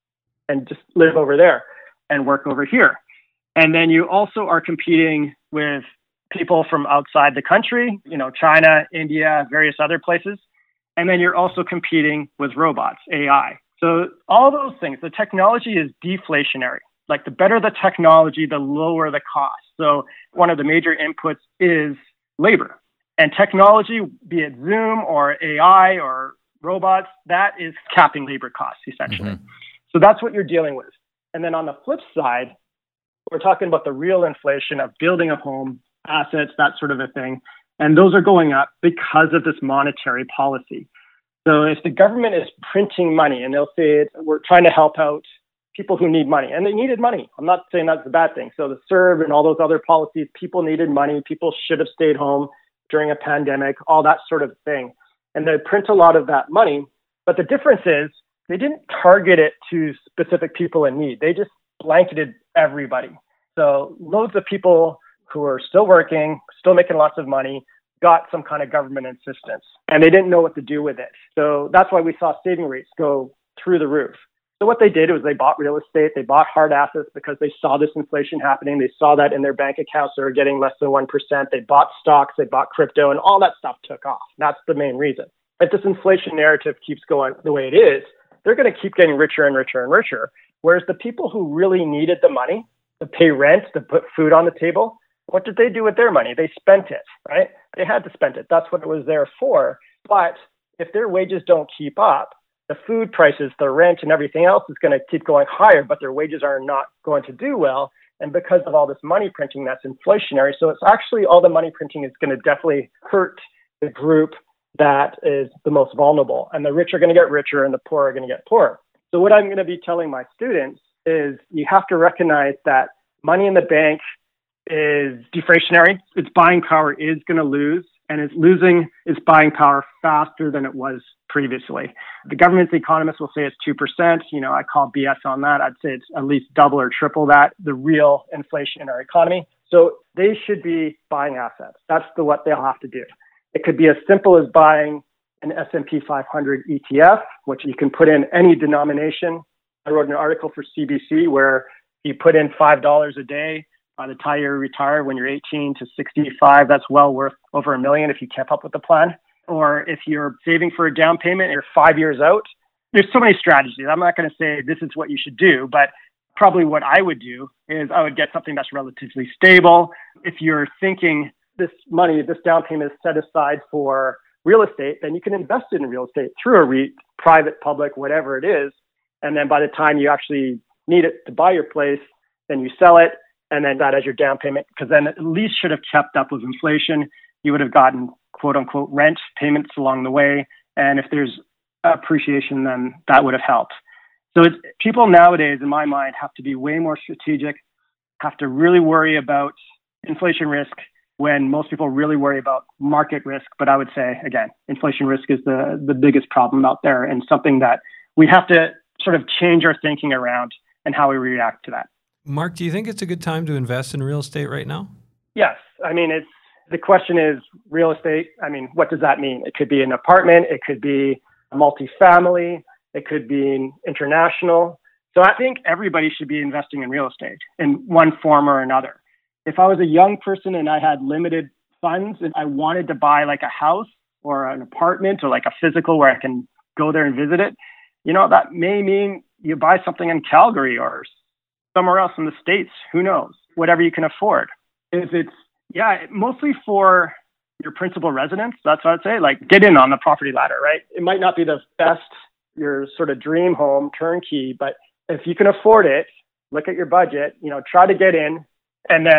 and just live over there and work over here. And then you also are competing with people from outside the country, you know, China, India, various other places. And then you're also competing with robots, A I. So all those things, the technology is deflationary. Like the better the technology, the lower the cost. So one of the major inputs is labor. And technology, be it Zoom or A I or robots, that is capping labor costs, essentially. Mm-hmm. So that's what you're dealing with. And then on the flip side, we're talking about the real inflation of building a home, assets, that sort of a thing. And those are going up because of this monetary policy. So if the government is printing money and they'll say it's, we're trying to help out people who need money, and they needed money. I'm not saying that's a bad thing. So the CERB and all those other policies, people needed money. People should have stayed home during a pandemic, all that sort of thing. And they print a lot of that money. But the difference is they didn't target it to specific people in need. They just blanketed everybody. So loads of people who are still working, still making lots of money, got some kind of government assistance, and they didn't know what to do with it. So that's why we saw saving rates go through the roof. So what they did was they bought real estate, they bought hard assets because they saw this inflation happening. They saw that in their bank accounts, they were getting less than one percent. They bought stocks, they bought crypto, and all that stuff took off. That's the main reason. If this inflation narrative keeps going the way it is, they're going to keep getting richer and richer and richer. Whereas the people who really needed the money to pay rent, to put food on the table, what did they do with their money? They spent it, right? They had to spend it. That's what it was there for. But if their wages don't keep up, the food prices, the rent, and everything else is going to keep going higher, but their wages are not going to do well. And because of all this money printing, that's inflationary. So it's actually all the money printing is going to definitely hurt the group that is the most vulnerable. And the rich are going to get richer and the poor are going to get poorer. So what I'm going to be telling my students is you have to recognize that money in the bank is deflationary. Its buying power is going to lose, and it's losing its buying power faster than it was previously. The government's economists will say it's two percent. You know, I call B S on that. I'd say it's at least double or triple that, the real inflation in our economy. So they should be buying assets. That's the what they'll have to do. It could be as simple as buying an S and P five hundred E T F, which you can put in any denomination. I wrote an article for C B C where you put in five dollars a day. By the time you're retired, when you're eighteen to sixty-five, that's well worth over a million if you kept up with the plan. Or if you're saving for a down payment, you're five years out. There's so many strategies. I'm not going to say this is what you should do, but probably what I would do is I would get something that's relatively stable. If you're thinking this money, this down payment is set aside for real estate, then you can invest it in real estate through a REIT, private, public, whatever it is. And then by the time you actually need it to buy your place, then you sell it. And then that as your down payment, because then at least should have kept up with inflation. You would have gotten quote unquote rent payments along the way. And if there's appreciation, then that would have helped. So it's, people nowadays, in my mind, have to be way more strategic, have to really worry about inflation risk when most people really worry about market risk. But I would say, again, inflation risk is the, the biggest problem out there and something that we have to sort of change our thinking around and how we react to that. Mark, do you think it's a good time to invest in real estate right now? Yes. I mean, it's the question is real estate. I mean, what does that mean? It could be an apartment. It could be a multifamily. It could be international. So I think everybody should be investing in real estate in one form or another. If I was a young person and I had limited funds and I wanted to buy like a house or an apartment or like a physical where I can go there and visit it, you know, that may mean you buy something in Calgary or somewhere else in the States, who knows, whatever you can afford. If it's, yeah, mostly for your principal residence, that's what I'd say, like get in on the property ladder, right? It might not be the best, your sort of dream home turnkey, but if you can afford it, look at your budget, you know, try to get in. And then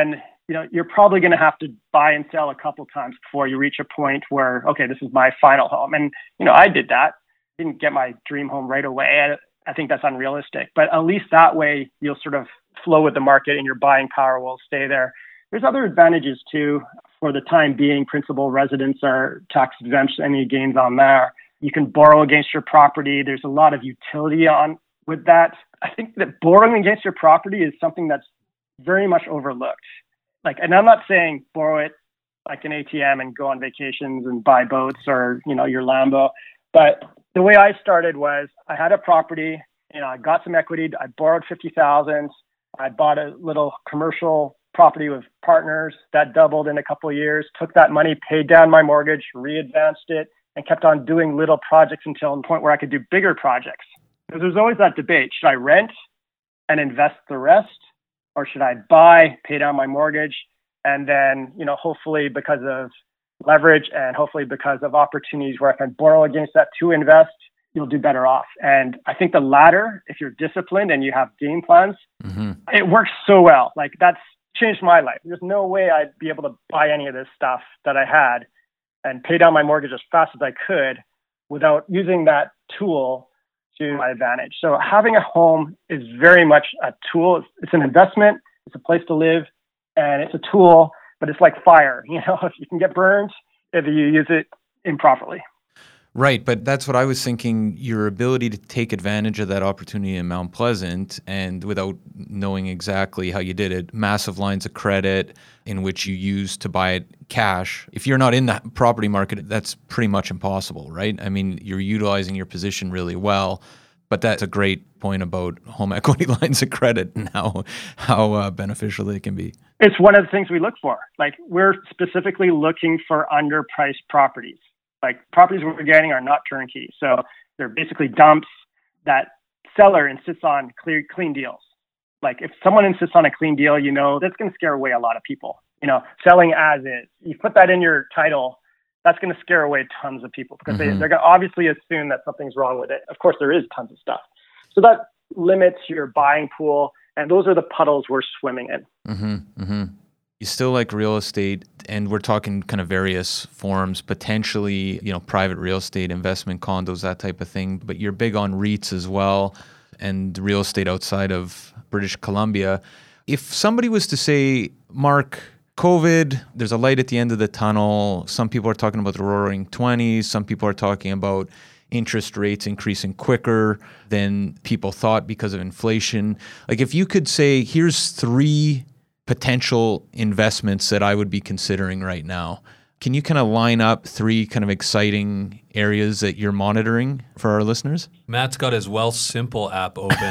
you know, you're probably going to have to buy and sell a couple times before you reach a point where, okay, this is my final home. And, you know, I did that. Didn't get my dream home right away. I, I think that's unrealistic. But at least that way, you'll sort of flow with the market and your buying power will stay there. There's other advantages too. For the time being, principal residents are tax exempt, any gains on there. You can borrow against your property. There's a lot of utility on with that. I think that borrowing against your property is something that's very much overlooked. Like, and I'm not saying borrow it like an A T M and go on vacations and buy boats or, you know, your Lambo. But the way I started was I had a property, you know, I got some equity. I borrowed fifty thousand. I bought a little commercial property with partners that doubled in a couple of years, took that money, paid down my mortgage, re-advanced it, and kept on doing little projects until the point where I could do bigger projects. Because there's always that debate. Should I rent and invest the rest? Or should I buy, pay down my mortgage, and then, you know, hopefully because of leverage and hopefully because of opportunities where I can borrow against that to invest, you'll do better off. And I think the latter, if you're disciplined and you have game plans, mm-hmm. it works so well. Like that's changed my life. There's no way I'd be able to buy any of this stuff that I had and pay down my mortgage as fast as I could without using that tool to my advantage. So having a home is very much a tool. It's, it's an investment. It's a place to live, and it's a tool, but it's like fire. You know, if you can get burned if you use it improperly. Right, but that's what I was thinking, your ability to take advantage of that opportunity in Mount Pleasant and without knowing exactly how you did it, massive lines of credit in which you use to buy it cash. If you're not in the property market, that's pretty much impossible, right? I mean, you're utilizing your position really well, but that's a great point about home equity lines of credit and how, how uh, beneficial they can be. It's one of the things we look for. Like we're specifically looking for underpriced properties. Like properties we're getting are not turnkey. So they're basically dumps that seller insists on clear, clean deals. Like if someone insists on a clean deal, you know, that's going to scare away a lot of people. You know, selling as is. You put that in your title, that's going to scare away tons of people because mm-hmm. they, they're going to obviously assume that something's wrong with it. Of course, there is tons of stuff. So that limits your buying pool. And those are the puddles we're swimming in. Mm-hmm, mm-hmm. You still like real estate, and we're talking kind of various forms, potentially, you know, private real estate, investment condos, that type of thing. But you're big on REITs as well and real estate outside of British Columbia. If somebody was to say, Mark, COVID, there's a light at the end of the tunnel. Some people are talking about the roaring twenties. Some people are talking about interest rates increasing quicker than people thought because of inflation. Like if you could say, here's three potential investments that I would be considering right now. Can you kind of line up three kind of exciting areas that you're monitoring for our listeners? Matt's got his Wealth Simple app open.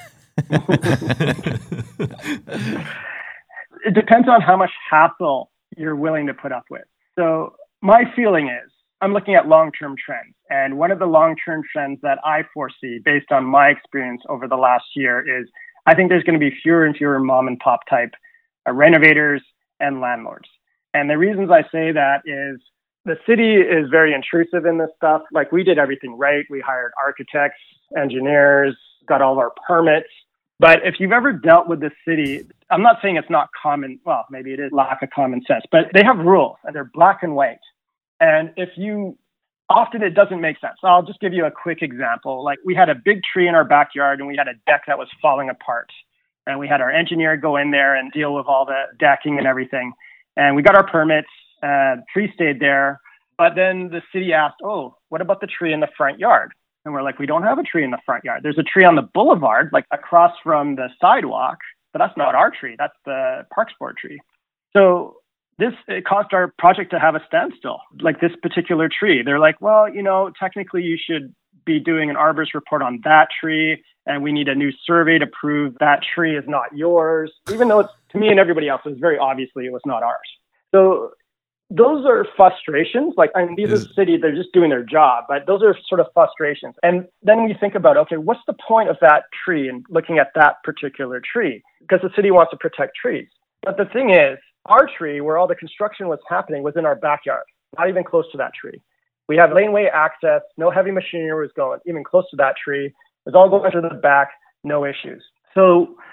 It depends on how much hassle you're willing to put up with. So my feeling is I'm looking at long-term trends. And one of the long-term trends that I foresee based on my experience over the last year is I think there's going to be fewer and fewer mom and pop type uh, renovators and landlords. And the reasons I say that is the city is very intrusive in this stuff. Like we did everything right. We hired architects, engineers, got all of our permits. But if you've ever dealt with the city, I'm not saying it's not common. Well, maybe it is lack of common sense, but they have rules and they're black and white. And if you, often it doesn't make sense. I'll just give you a quick example. Like we had a big tree in our backyard and we had a deck that was falling apart. And we had our engineer go in there and deal with all the decking and everything. And we got our permits, uh, tree stayed there. But then the city asked, oh, what about the tree in the front yard? And we're like, we don't have a tree in the front yard. There's a tree on the boulevard, like across from the sidewalk, but that's not our tree. That's the Parks Board tree. So this, it caused our project to have a standstill, like this particular tree. They're like, well, you know, technically you should be doing an arborist report on that tree, and we need a new survey to prove that tree is not yours, even though it's, to me and everybody else, it was very obviously it was not ours. So those are frustrations. Like, I mean, these is, are cities, they're just doing their job, but those are sort of frustrations. And then we think about, okay, what's the point of that tree and looking at that particular tree? Because the city wants to protect trees. But the thing is, our tree, where all the construction was happening, was in our backyard, not even close to that tree. We have laneway access, no heavy machinery was going even close to that tree. It was all going to the back, no issues. So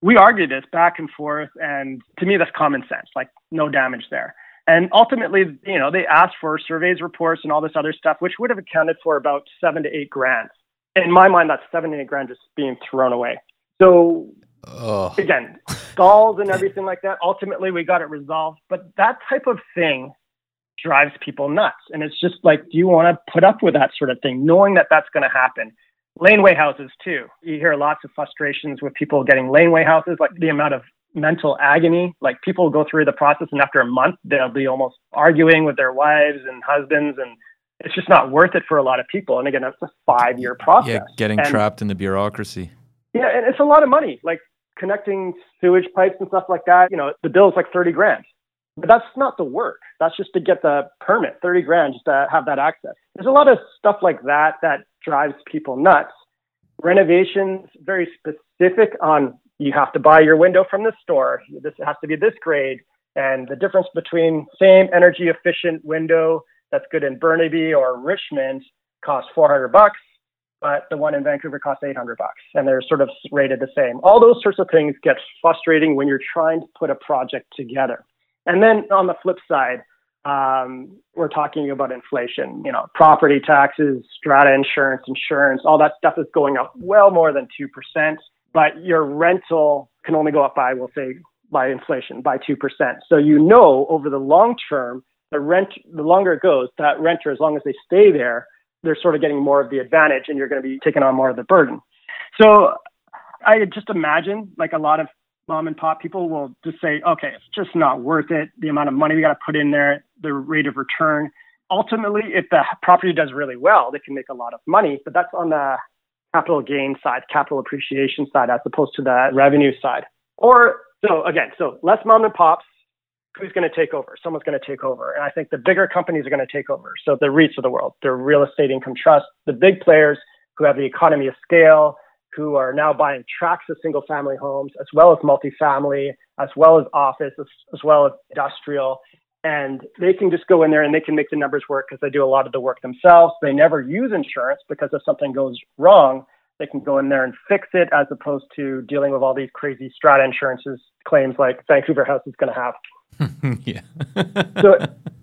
we argued this back and forth, and to me, that's common sense, like no damage there. And ultimately, you know, they asked for surveys, reports, and all this other stuff, which would have accounted for about seven to eight grand. In my mind, that's seven to eight grand just being thrown away. So oh. again, stalls and everything like that, ultimately we got it resolved. But that type of thing drives people nuts. And it's just like, do you want to put up with that sort of thing, knowing that that's going to happen? Laneway houses too. You hear lots of frustrations with people getting laneway houses, like the amount of mental agony. Like people go through the process and after a month, they'll be almost arguing with their wives and husbands. And it's just not worth it for a lot of people. And again, that's a five year process. Yeah, getting and, trapped in the bureaucracy. Yeah, and it's a lot of money. Like connecting sewage pipes and stuff like that. You know, the bill is like thirty grand. But that's not the work. That's just to get the permit, thirty grand just to have that access. There's a lot of stuff like that that drives people nuts. Renovations, very specific on you have to buy your window from the store. This has to be this grade. And the difference between same energy efficient window that's good in Burnaby or Richmond costs four hundred bucks, but the one in Vancouver costs eight hundred bucks. And they're sort of rated the same. All those sorts of things get frustrating when you're trying to put a project together. And then on the flip side, um, we're talking about inflation, you know, property taxes, strata insurance, insurance, all that stuff is going up well more than two percent, but your rental can only go up by, we'll say, by inflation, by two percent. So you know, over the long term, the rent, the longer it goes, that renter, as long as they stay there, they're sort of getting more of the advantage and you're going to be taking on more of the burden. So I just imagine like a lot of mom and pop people will just say, okay, it's just not worth it. The amount of money we got to put in there, the rate of return. Ultimately, if the property does really well, they can make a lot of money, but that's on the capital gain side, capital appreciation side, as opposed to the revenue side. Or so again, so less mom and pops, who's going to take over? Someone's going to take over. And I think the bigger companies are going to take over. So the REITs of the world, the real estate income trust, the big players who have the economy of scale, who are now buying tracts of single family homes, as well as multifamily, as well as office, as, as well as industrial. And they can just go in there and they can make the numbers work because they do a lot of the work themselves. They never use insurance because if something goes wrong, they can go in there and fix it as opposed to dealing with all these crazy strata insurances claims like Vancouver House is going to have. Yeah. So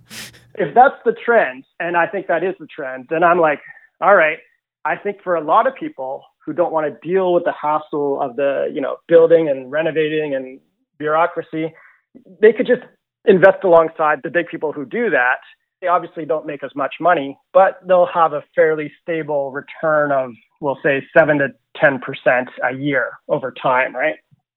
if that's the trend, and I think that is the trend, then I'm like, all right, I think for a lot of people who don't want to deal with the hassle of the, you know, building and renovating and bureaucracy, they could just invest alongside the big people who do that. They obviously don't make as much money, but they'll have a fairly stable return of, we'll say, seven to ten percent a year over time, right?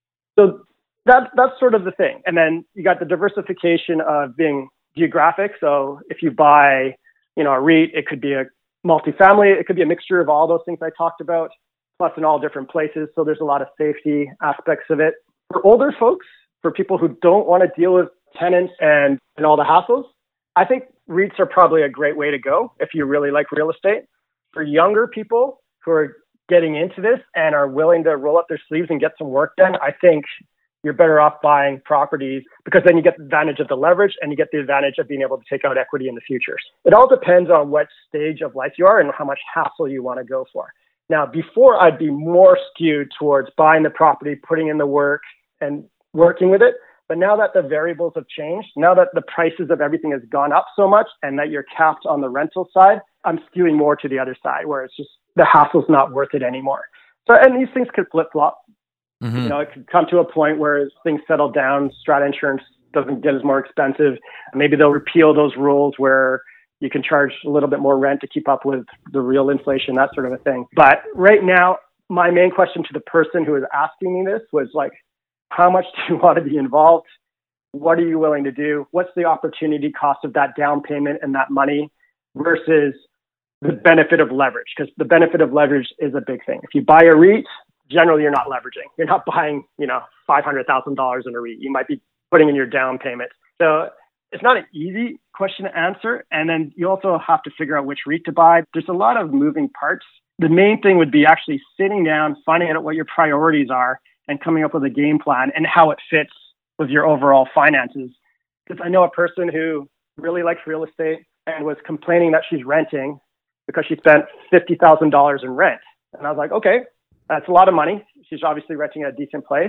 So that, that's sort of the thing. And then you got the diversification of being geographic. So if you buy, you know, a REIT, it could be a multifamily, it could be a mixture of all those things I talked about, plus in all different places. So there's a lot of safety aspects of it. For older folks, for people who don't want to deal with tenants and, and all the hassles, I think REITs are probably a great way to go if you really like real estate. For younger people who are getting into this and are willing to roll up their sleeves and get some work done, I think you're better off buying properties because then you get the advantage of the leverage and you get the advantage of being able to take out equity in the future. It all depends on what stage of life you are and how much hassle you want to go for. Now, before I'd be more skewed towards buying the property, putting in the work and working with it. But now that the variables have changed, now that the prices of everything has gone up so much and that you're capped on the rental side, I'm skewing more to the other side where it's just the hassle's not worth it anymore. So, and these things could flip flop. Mm-hmm. You know, it could come to a point where as things settle down, strata insurance doesn't get as more expensive. Maybe they'll repeal those rules where you can charge a little bit more rent to keep up with the real inflation, that sort of a thing. But right now, my main question to the person who was asking me this was like, how much do you want to be involved? What are you willing to do? What's the opportunity cost of that down payment and that money versus the benefit of leverage? Because the benefit of leverage is a big thing. If you buy a REIT, generally you're not leveraging. You're not buying, you know, five hundred thousand dollars in a REIT. You might be putting in your down payment. So it's not an easy question to answer. And then you also have to figure out which REIT to buy. There's a lot of moving parts. The main thing would be actually sitting down, finding out what your priorities are, and coming up with a game plan and how it fits with your overall finances. Because I know a person who really likes real estate and was complaining that she's renting because she spent fifty thousand dollars in rent. And I was like, okay, that's a lot of money. She's obviously renting at a decent place.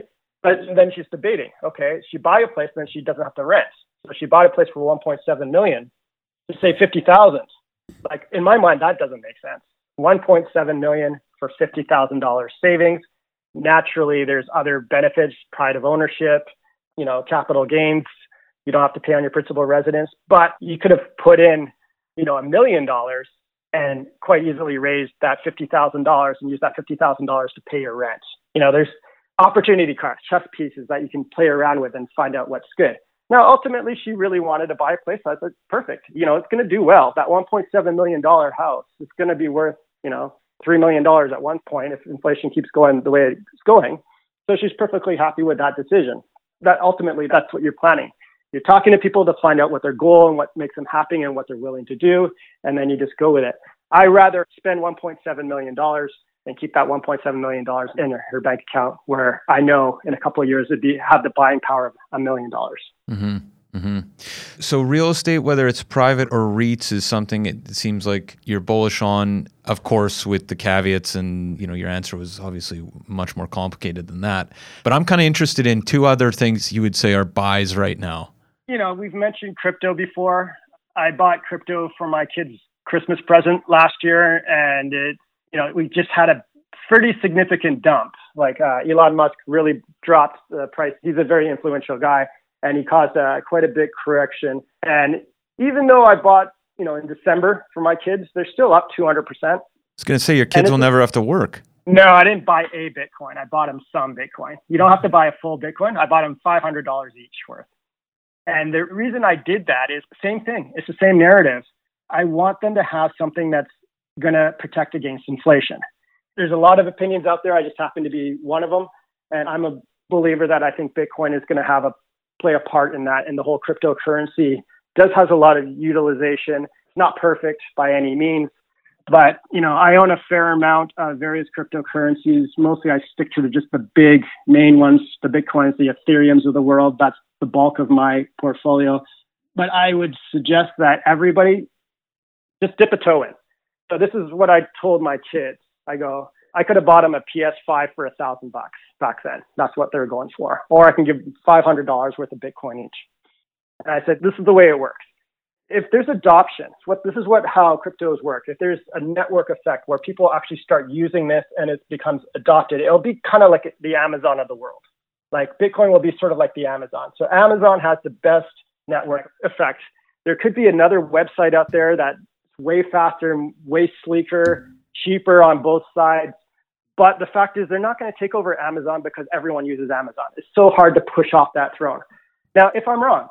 But then she's debating, okay, she buy a place, then she doesn't have to rent. So she bought a place for one point seven million to say fifty thousand. Like in my mind, that doesn't make sense. one point seven million for fifty thousand dollars savings. Naturally, there's other benefits, pride of ownership, you know, capital gains. You don't have to pay on your principal residence, but you could have put in, you know, a million dollars and quite easily raised that fifty thousand dollars and use that fifty thousand dollars to pay your rent. You know, there's opportunity cards, chess pieces that you can play around with and find out what's good. Now, ultimately, she really wanted to buy a place. I said, perfect. You know, it's going to do well. That one point seven million dollars house is going to be worth, you know, three million dollars at one point if inflation keeps going the way it's going. So she's perfectly happy with that decision. That ultimately, that's what you're planning. You're talking to people to find out what their goal and what makes them happy and what they're willing to do. And then you just go with it. I rather spend one point seven million dollars and keep that one point seven million dollars in her, her bank account, where I know in a couple of years it'd be have the buying power of a million dollars. Mm-hmm. Mm-hmm. So real estate, whether it's private or REITs, is something it seems like you're bullish on, of course, with the caveats, and you know your answer was obviously much more complicated than that. But I'm kind of interested in two other things you would say are buys right now. You know, we've mentioned crypto before. I bought crypto for my kids' Christmas present last year, and it, you know, we just had a pretty significant dump. Like uh, Elon Musk really dropped the price. He's a very influential guy, and he caused uh, quite a big correction. And even though I bought, you know, in December for my kids, they're still up two hundred percent. I was going to say your kids will never have to work. No, I didn't buy a Bitcoin. I bought them some Bitcoin. You don't have to buy a full Bitcoin. I bought them five hundred dollars each worth. And the reason I did that is the same thing. It's the same narrative. I want them to have something that's going to protect against inflation. There's a lot of opinions out there. I just happen to be one of them. And I'm a believer that I think Bitcoin is going to have a play a part in that. And the whole cryptocurrency does has a lot of utilization. It's not perfect by any means. But, you know, I own a fair amount of various cryptocurrencies. Mostly I stick to the, just the big main ones, the Bitcoins, the Ethereums of the world. That's the bulk of my portfolio. But I would suggest that everybody just dip a toe in. So this is what I told my kids. I go, I could have bought them a P S five for a thousand bucks back then. That's what they're going for. Or I can give five hundred dollars worth of Bitcoin each. And I said, this is the way it works. If there's adoption, what this is what how cryptos work. If there's a network effect where people actually start using this and it becomes adopted, it'll be kind of like the Amazon of the world. Like Bitcoin will be sort of like the Amazon. So Amazon has the best network effect. There could be another website out there that's way faster, way sleeker, cheaper on both sides. But the fact is they're not going to take over Amazon because everyone uses Amazon. It's so hard to push off that throne. Now, if I'm wrong,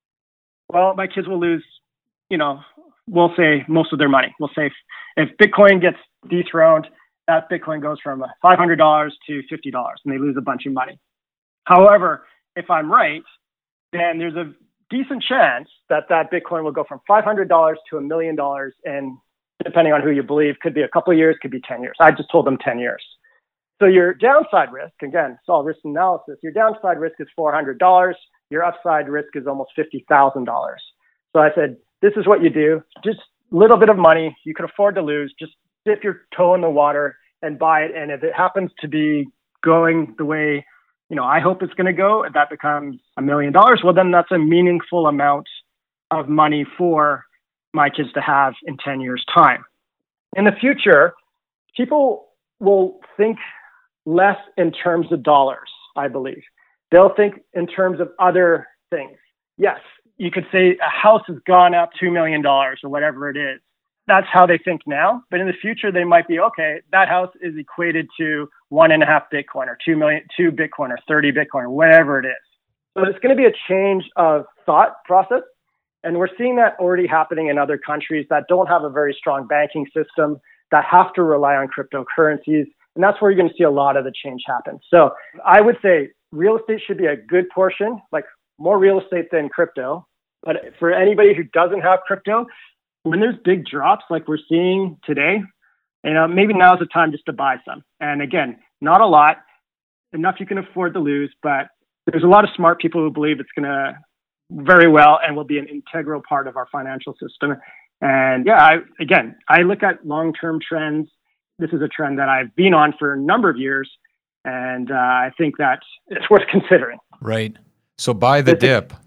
well, my kids will lose, you know, we'll say most of their money. We'll say if, if Bitcoin gets dethroned, that Bitcoin goes from five hundred dollars to fifty dollars and they lose a bunch of money. However, if I'm right, then there's a decent chance that that Bitcoin will go from five hundred dollars to a million dollars. And depending on who you believe, could be a couple of years, could be ten years. I just told them ten years. So your downside risk, again, it's all risk analysis. Your downside risk is four hundred dollars. Your upside risk is almost fifty thousand dollars. So I said, this is what you do. Just a little bit of money you can afford to lose. Just dip your toe in the water and buy it. And if it happens to be going the way, you know, I hope it's going to go, if that becomes a million dollars, well, then that's a meaningful amount of money for my kids to have in ten years time. In the future, people will think less in terms of dollars, I believe. They'll think in terms of other things. Yes, you could say a house has gone up two million dollars or whatever it is. That's how they think now. But in the future, they might be, okay, that house is equated to one and a half Bitcoin or two million, two Bitcoin or thirty Bitcoin or whatever it is. So it's going to be a change of thought process. And we're seeing that already happening in other countries that don't have a very strong banking system, that have to rely on cryptocurrencies. And that's where you're going to see a lot of the change happen. So I would say real estate should be a good portion, like more real estate than crypto. But for anybody who doesn't have crypto, when there's big drops like we're seeing today, you know, maybe now's the time just to buy some. And again, not a lot, enough you can afford to lose, but there's a lot of smart people who believe it's going to very well and will be an integral part of our financial system. And yeah, I, again, I look at long-term trends. This is a trend that I've been on for a number of years. And uh, I think that it's worth considering. Right. So buy the It's a- dip.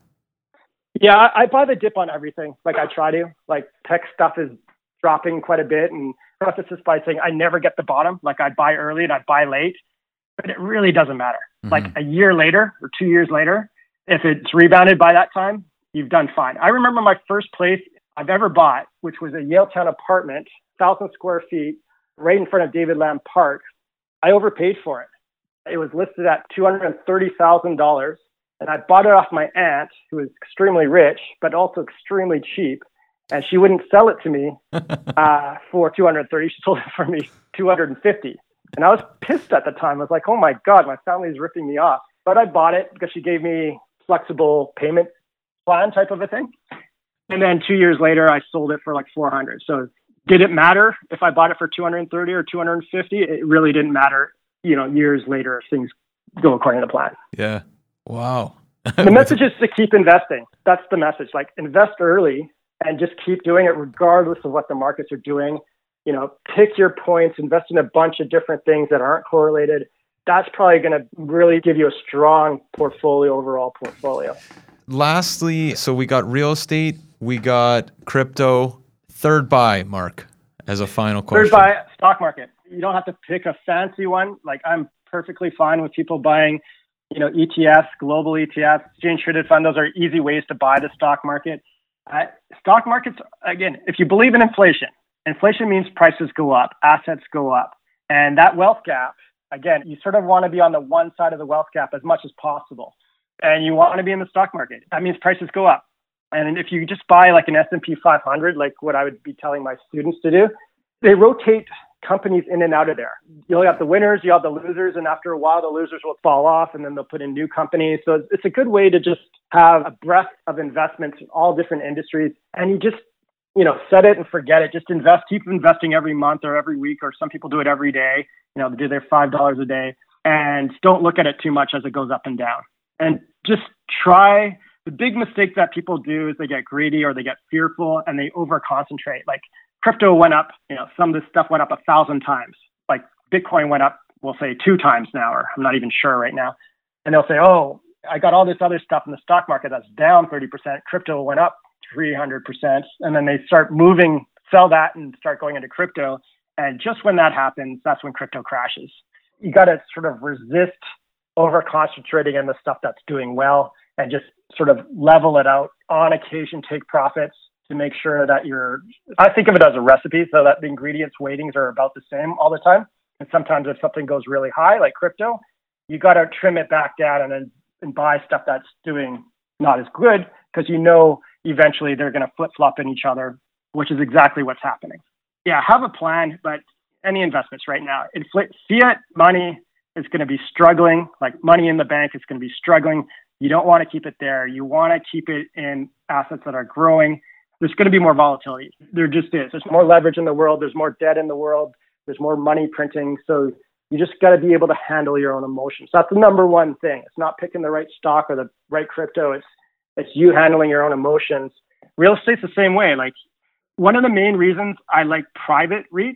Yeah, I, I buy the dip on everything. Like I try to. Like tech stuff is dropping quite a bit, and preface this by saying I never get the bottom. Like I buy early and I buy late, but it really doesn't matter. Mm-hmm. Like a year later or two years later, if it's rebounded by that time, you've done fine. I remember my first place I've ever bought, which was a Yaletown apartment, thousand square feet, right in front of David Lamb Park. I overpaid for it. It was listed at two hundred thirty thousand dollars. And I bought it off my aunt, who was extremely rich, but also extremely cheap. And she wouldn't sell it to me uh, for two hundred thirty. She sold it for me two hundred fifty. And I was pissed at the time. I was like, oh my God, my family's ripping me off. But I bought it because she gave me flexible payment plan type of a thing. And then two years later, I sold it for like four hundred. So did it matter if I bought it for two hundred thirty or two hundred fifty? It really didn't matter, you know, years later if things go according to plan. Yeah. Wow. The message is to keep investing. That's the message. Like invest early and just keep doing it regardless of what the markets are doing. You know, pick your points, invest in a bunch of different things that aren't correlated. That's probably going to really give you a strong portfolio, overall portfolio. Lastly, so we got real estate, we got crypto. Third buy, Mark, as a final question. Third buy, stock market. You don't have to pick a fancy one. Like I'm perfectly fine with people buying, you know, E T Fs, global E T Fs, exchange traded fund. Those are easy ways to buy the stock market. Uh, stock markets, again, if you believe in inflation, inflation means prices go up, assets go up. And that wealth gap, again, you sort of want to be on the one side of the wealth gap as much as possible. And you want to be in the stock market. That means prices go up. And if you just buy like an S and P five hundred, like what I would be telling my students to do, they rotate companies in and out of there. You'll have the winners, you have the losers, and after a while, the losers will fall off and then they'll put in new companies. So it's a good way to just have a breadth of investments in all different industries. And you just, you know, set it and forget it. Just invest, keep investing every month or every week, or some people do it every day. You know, they do their five dollars a day, and don't look at it too much as it goes up and down. And just try. The big mistake that people do is they get greedy or they get fearful and they over concentrate. Like crypto went up, you know, some of this stuff went up a thousand times. Like Bitcoin went up, we'll say two times now, or I'm not even sure right now. And they'll say, oh, I got all this other stuff in the stock market that's down thirty percent. Crypto went up three hundred percent. And then they start moving, sell that and start going into crypto. And just when that happens, that's when crypto crashes. You got to sort of resist over concentrating on the stuff that's doing well and just sort of level it out. On occasion, take profits to make sure that you're, I think of it as a recipe so that the ingredients weightings are about the same all the time. And sometimes if something goes really high, like crypto, you got to trim it back down and then and buy stuff that's doing not as good, because you know eventually they're going to flip-flop in each other, which is exactly what's happening. Yeah, have a plan, but any investments right now, infl- fiat money is going to be struggling, like money in the bank is going to be struggling. You don't want to keep it there. You want to keep it in assets that are growing. There's going to be more volatility. There just is. There's more leverage in the world. There's more debt in the world. There's more money printing. So you just got to be able to handle your own emotions. That's the number one thing. It's not picking the right stock or the right crypto. It's it's you handling your own emotions. Real estate's the same way. Like one of the main reasons I like private REITs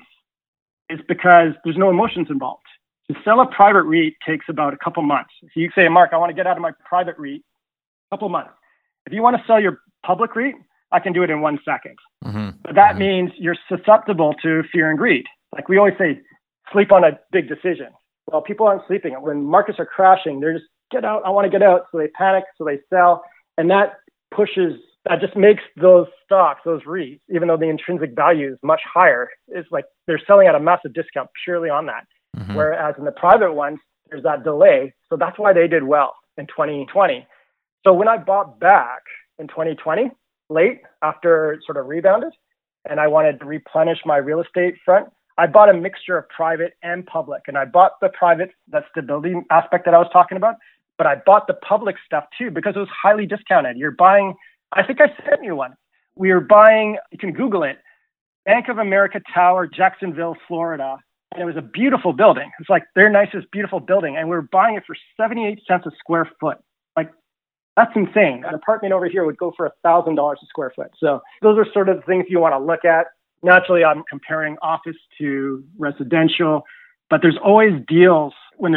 is because there's no emotions involved. To sell a private REIT takes about a couple months. So you say, Mark, I want to get out of my private REIT, a couple months. If you want to sell your public REIT, I can do it in one second. Mm-hmm. But that mm-hmm. means you're susceptible to fear and greed. Like we always say, sleep on a big decision. Well, people aren't sleeping. When markets are crashing, they're just, get out, I want to get out. So they panic, so they sell. And that pushes, that just makes those stocks, those REITs, even though the intrinsic value is much higher, it's like they're selling at a massive discount purely on that. Mm-hmm. Whereas in the private ones, there's that delay. So that's why they did well in twenty twenty. So when I bought back in twenty twenty, late after it sort of rebounded, and I wanted to replenish my real estate front, I bought a mixture of private and public. And I bought the private, that stability aspect that I was talking about, but I bought the public stuff too, because it was highly discounted. You're buying, I think I sent you one. We were buying, you can Google it, Bank of America Tower, Jacksonville, Florida. And it was a beautiful building. It's like their nicest, beautiful building. And we were buying it for seventy-eight cents a square foot. Like, that's insane. An apartment over here would go for one thousand dollars a square foot. So those are sort of the things you want to look at. Naturally, I'm comparing office to residential, but there's always deals when there's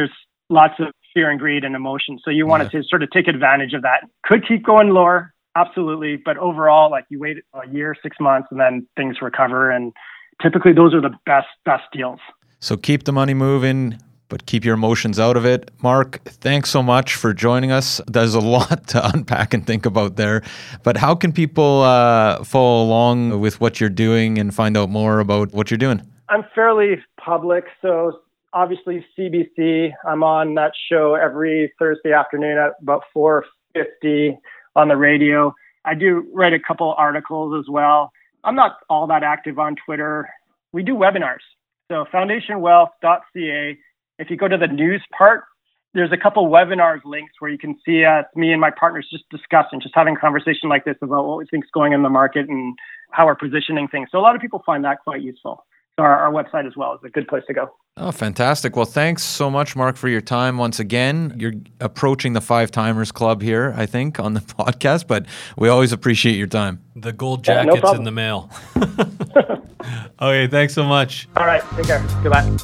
lots of fear and greed and emotion. So you want yeah. to sort of take advantage of that. Could keep going lower, absolutely. But overall, like you wait a year, six months, and then things recover. And typically those are the best, best deals. So keep the money moving, but keep your emotions out of it. Mark, thanks so much for joining us. There's a lot to unpack and think about there. But how can people uh, follow along with what you're doing and find out more about what you're doing? I'm fairly public. So obviously C B C, I'm on that show every Thursday afternoon at about four fifty on the radio. I do write a couple articles as well. I'm not all that active on Twitter. We do webinars. So foundation wealth dot c a. If you go to the news part, there's a couple webinars links where you can see us, me and my partners just discussing, just having a conversation like this about what we think's going in the market and how we're positioning things. So a lot of people find that quite useful. So our, our website as well is a good place to go. Oh, fantastic. Well, thanks so much, Mark, for your time once again. You're approaching the Five Timers Club here, I think, on the podcast, but we always appreciate your time. The gold jacket's yeah, no in the mail. Okay, thanks so much. All right, take care. Goodbye.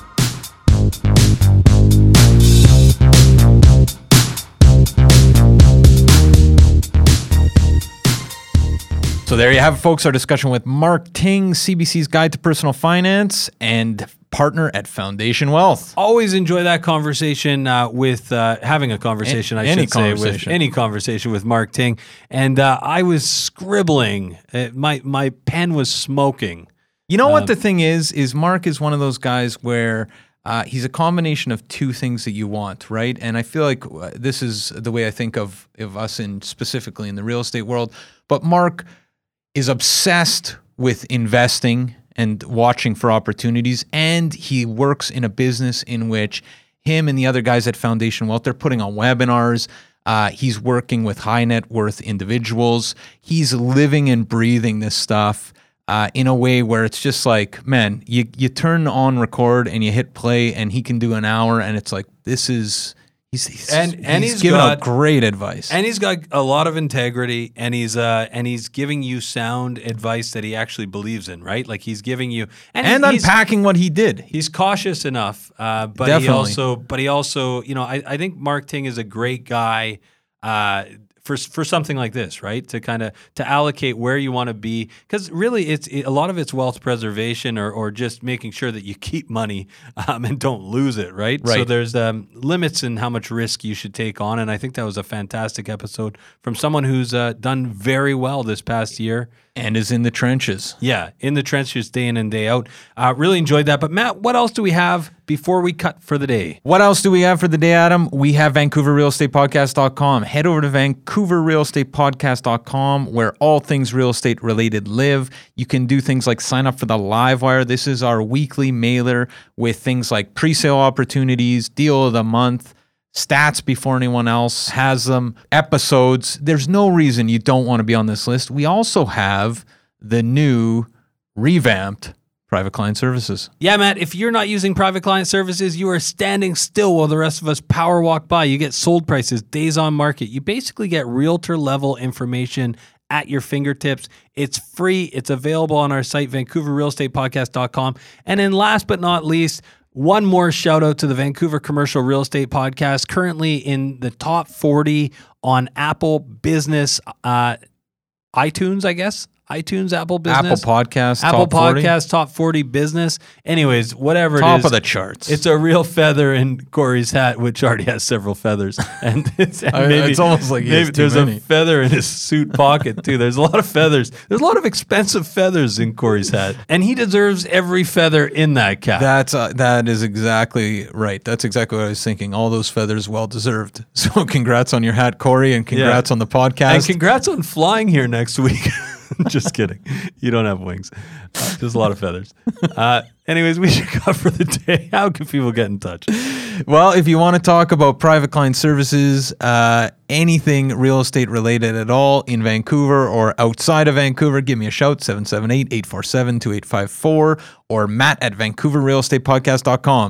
So there you have it, folks, our discussion with Mark Ting, C B C's Guide to Personal Finance and partner at Foundation Wealth. Always enjoy that conversation uh, with uh, having a conversation, any, I any should say, with any conversation with Mark Ting. And uh, I was scribbling. Uh, my my pen was smoking. You know um, what the thing is, is Mark is one of those guys where uh, he's a combination of two things that you want, right? And I feel like this is the way I think of, of us in specifically in the real estate world. But Mark is obsessed with investing and watching for opportunities, and he works in a business in which him and the other guys at Foundation Wealth, they're putting on webinars. Uh, he's working with high net worth individuals. He's living and breathing this stuff uh, in a way where it's just like, man, you you turn on record and you hit play, and he can do an hour, and it's like, this is... He's, he's, and and he's, he's giving got, out great advice, and he's got a lot of integrity, and he's uh and he's giving you sound advice that he actually believes in, right? Like he's giving you and, and he's, unpacking what he did. He's cautious enough, uh, but Definitely. he also, but he also, you know, I, I think Mark Ting is a great guy. Uh, For, for something like this, right? To kind of to allocate where you want to be, because really it's it, a lot of it's wealth preservation or or just making sure that you keep money um, and don't lose it, right? Right. So there's um, limits in how much risk you should take on, and I think that was a fantastic episode from someone who's uh, done very well this past year. And is in the trenches. Yeah, in the trenches day in and day out. Uh, really enjoyed that. But Matt, what else do we have before we cut for the day? What else do we have for the day, Adam? We have Vancouver Real Estate Podcast dot com. Head over to Vancouver Real Estate Podcast dot com where all things real estate related live. You can do things like sign up for the Livewire. This is our weekly mailer with things like pre-sale opportunities, deal of the month, stats before anyone else has them, episodes. There's no reason you don't want to be on this list. We also have the new revamped Private Client Services. Yeah, Matt, if you're not using Private Client Services, you are standing still while the rest of us power walk by. You get sold prices, days on market. You basically get realtor level information at your fingertips. It's free. It's available on our site, Vancouver Real Estate Podcast dot com. And then last but not least, one more shout out to the Vancouver Commercial Real Estate Podcast, currently in the top forty on Apple Business, uh, iTunes, I guess. iTunes, Apple Business. Apple Podcasts, Apple top forty. Podcasts, top forty business. Anyways, whatever top it is. Top of the charts. It's a real feather in Corey's hat, which already has several feathers. And it's, and maybe, it's almost like he maybe has too there's many. a feather in his suit pocket, too. There's a lot of feathers. There's a lot of expensive feathers in Corey's hat. And he deserves every feather in that cap. That's uh, that is exactly right. That's exactly what I was thinking. All those feathers well deserved. So congrats on your hat, Corey, and congrats Yeah. on the podcast. And congrats on flying here next week. Just kidding. You don't have wings. Uh, just a lot of feathers. Uh, anyways, we should go for the day. How can people get in touch? Well, if you want to talk about private client services, uh, anything real estate related at all in Vancouver or outside of Vancouver, give me a shout, seven seven eight, eight four seven, two eight five four or Matt at Vancouver Real Estate Podcast dot com.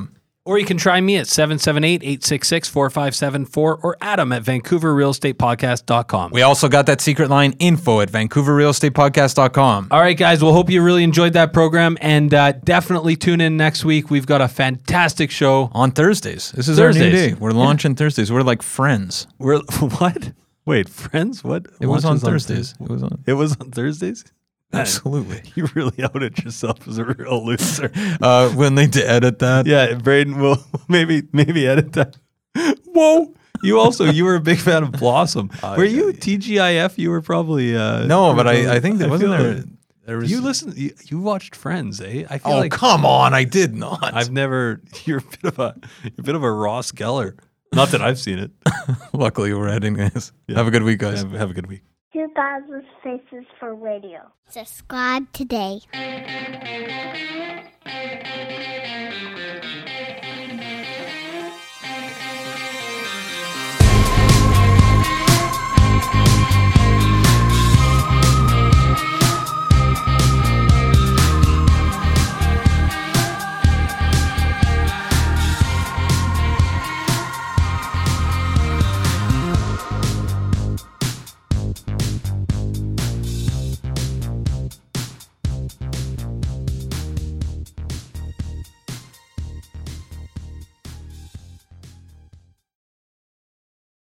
Or you can try me at seven seven eight, eight six six, four five seven four or Adam at vancouver real estate podcast dot com. We also got that secret line, info at vancouver real estate podcast dot com. All right, guys. Well, hope you really enjoyed that program, and uh, definitely tune in next week. We've got a fantastic show. On Thursdays. This is Thursdays. our new day. We're launching Thursdays. We're like friends. We're what? Wait, friends? What? It was on Launches Thursdays. It was on. It was on Thursdays? Absolutely. You really outed yourself as a real loser. Uh, we'll need to edit that. Yeah, Braden will maybe maybe edit that. Whoa. You also, you were a big fan of Blossom. Uh, were you T G I F? You were probably... Uh, No, but I, I think there wasn't feel there. it. there was, You listened, you, you watched Friends, eh? I feel Oh, like come on. I did not. I've never, you're a bit of a, you're a bit of a Ross Geller. Not that I've seen it. Luckily, we're editing this. Have a good week, guys. Have, have a good week. two thousand Faces for Radio. Subscribe today.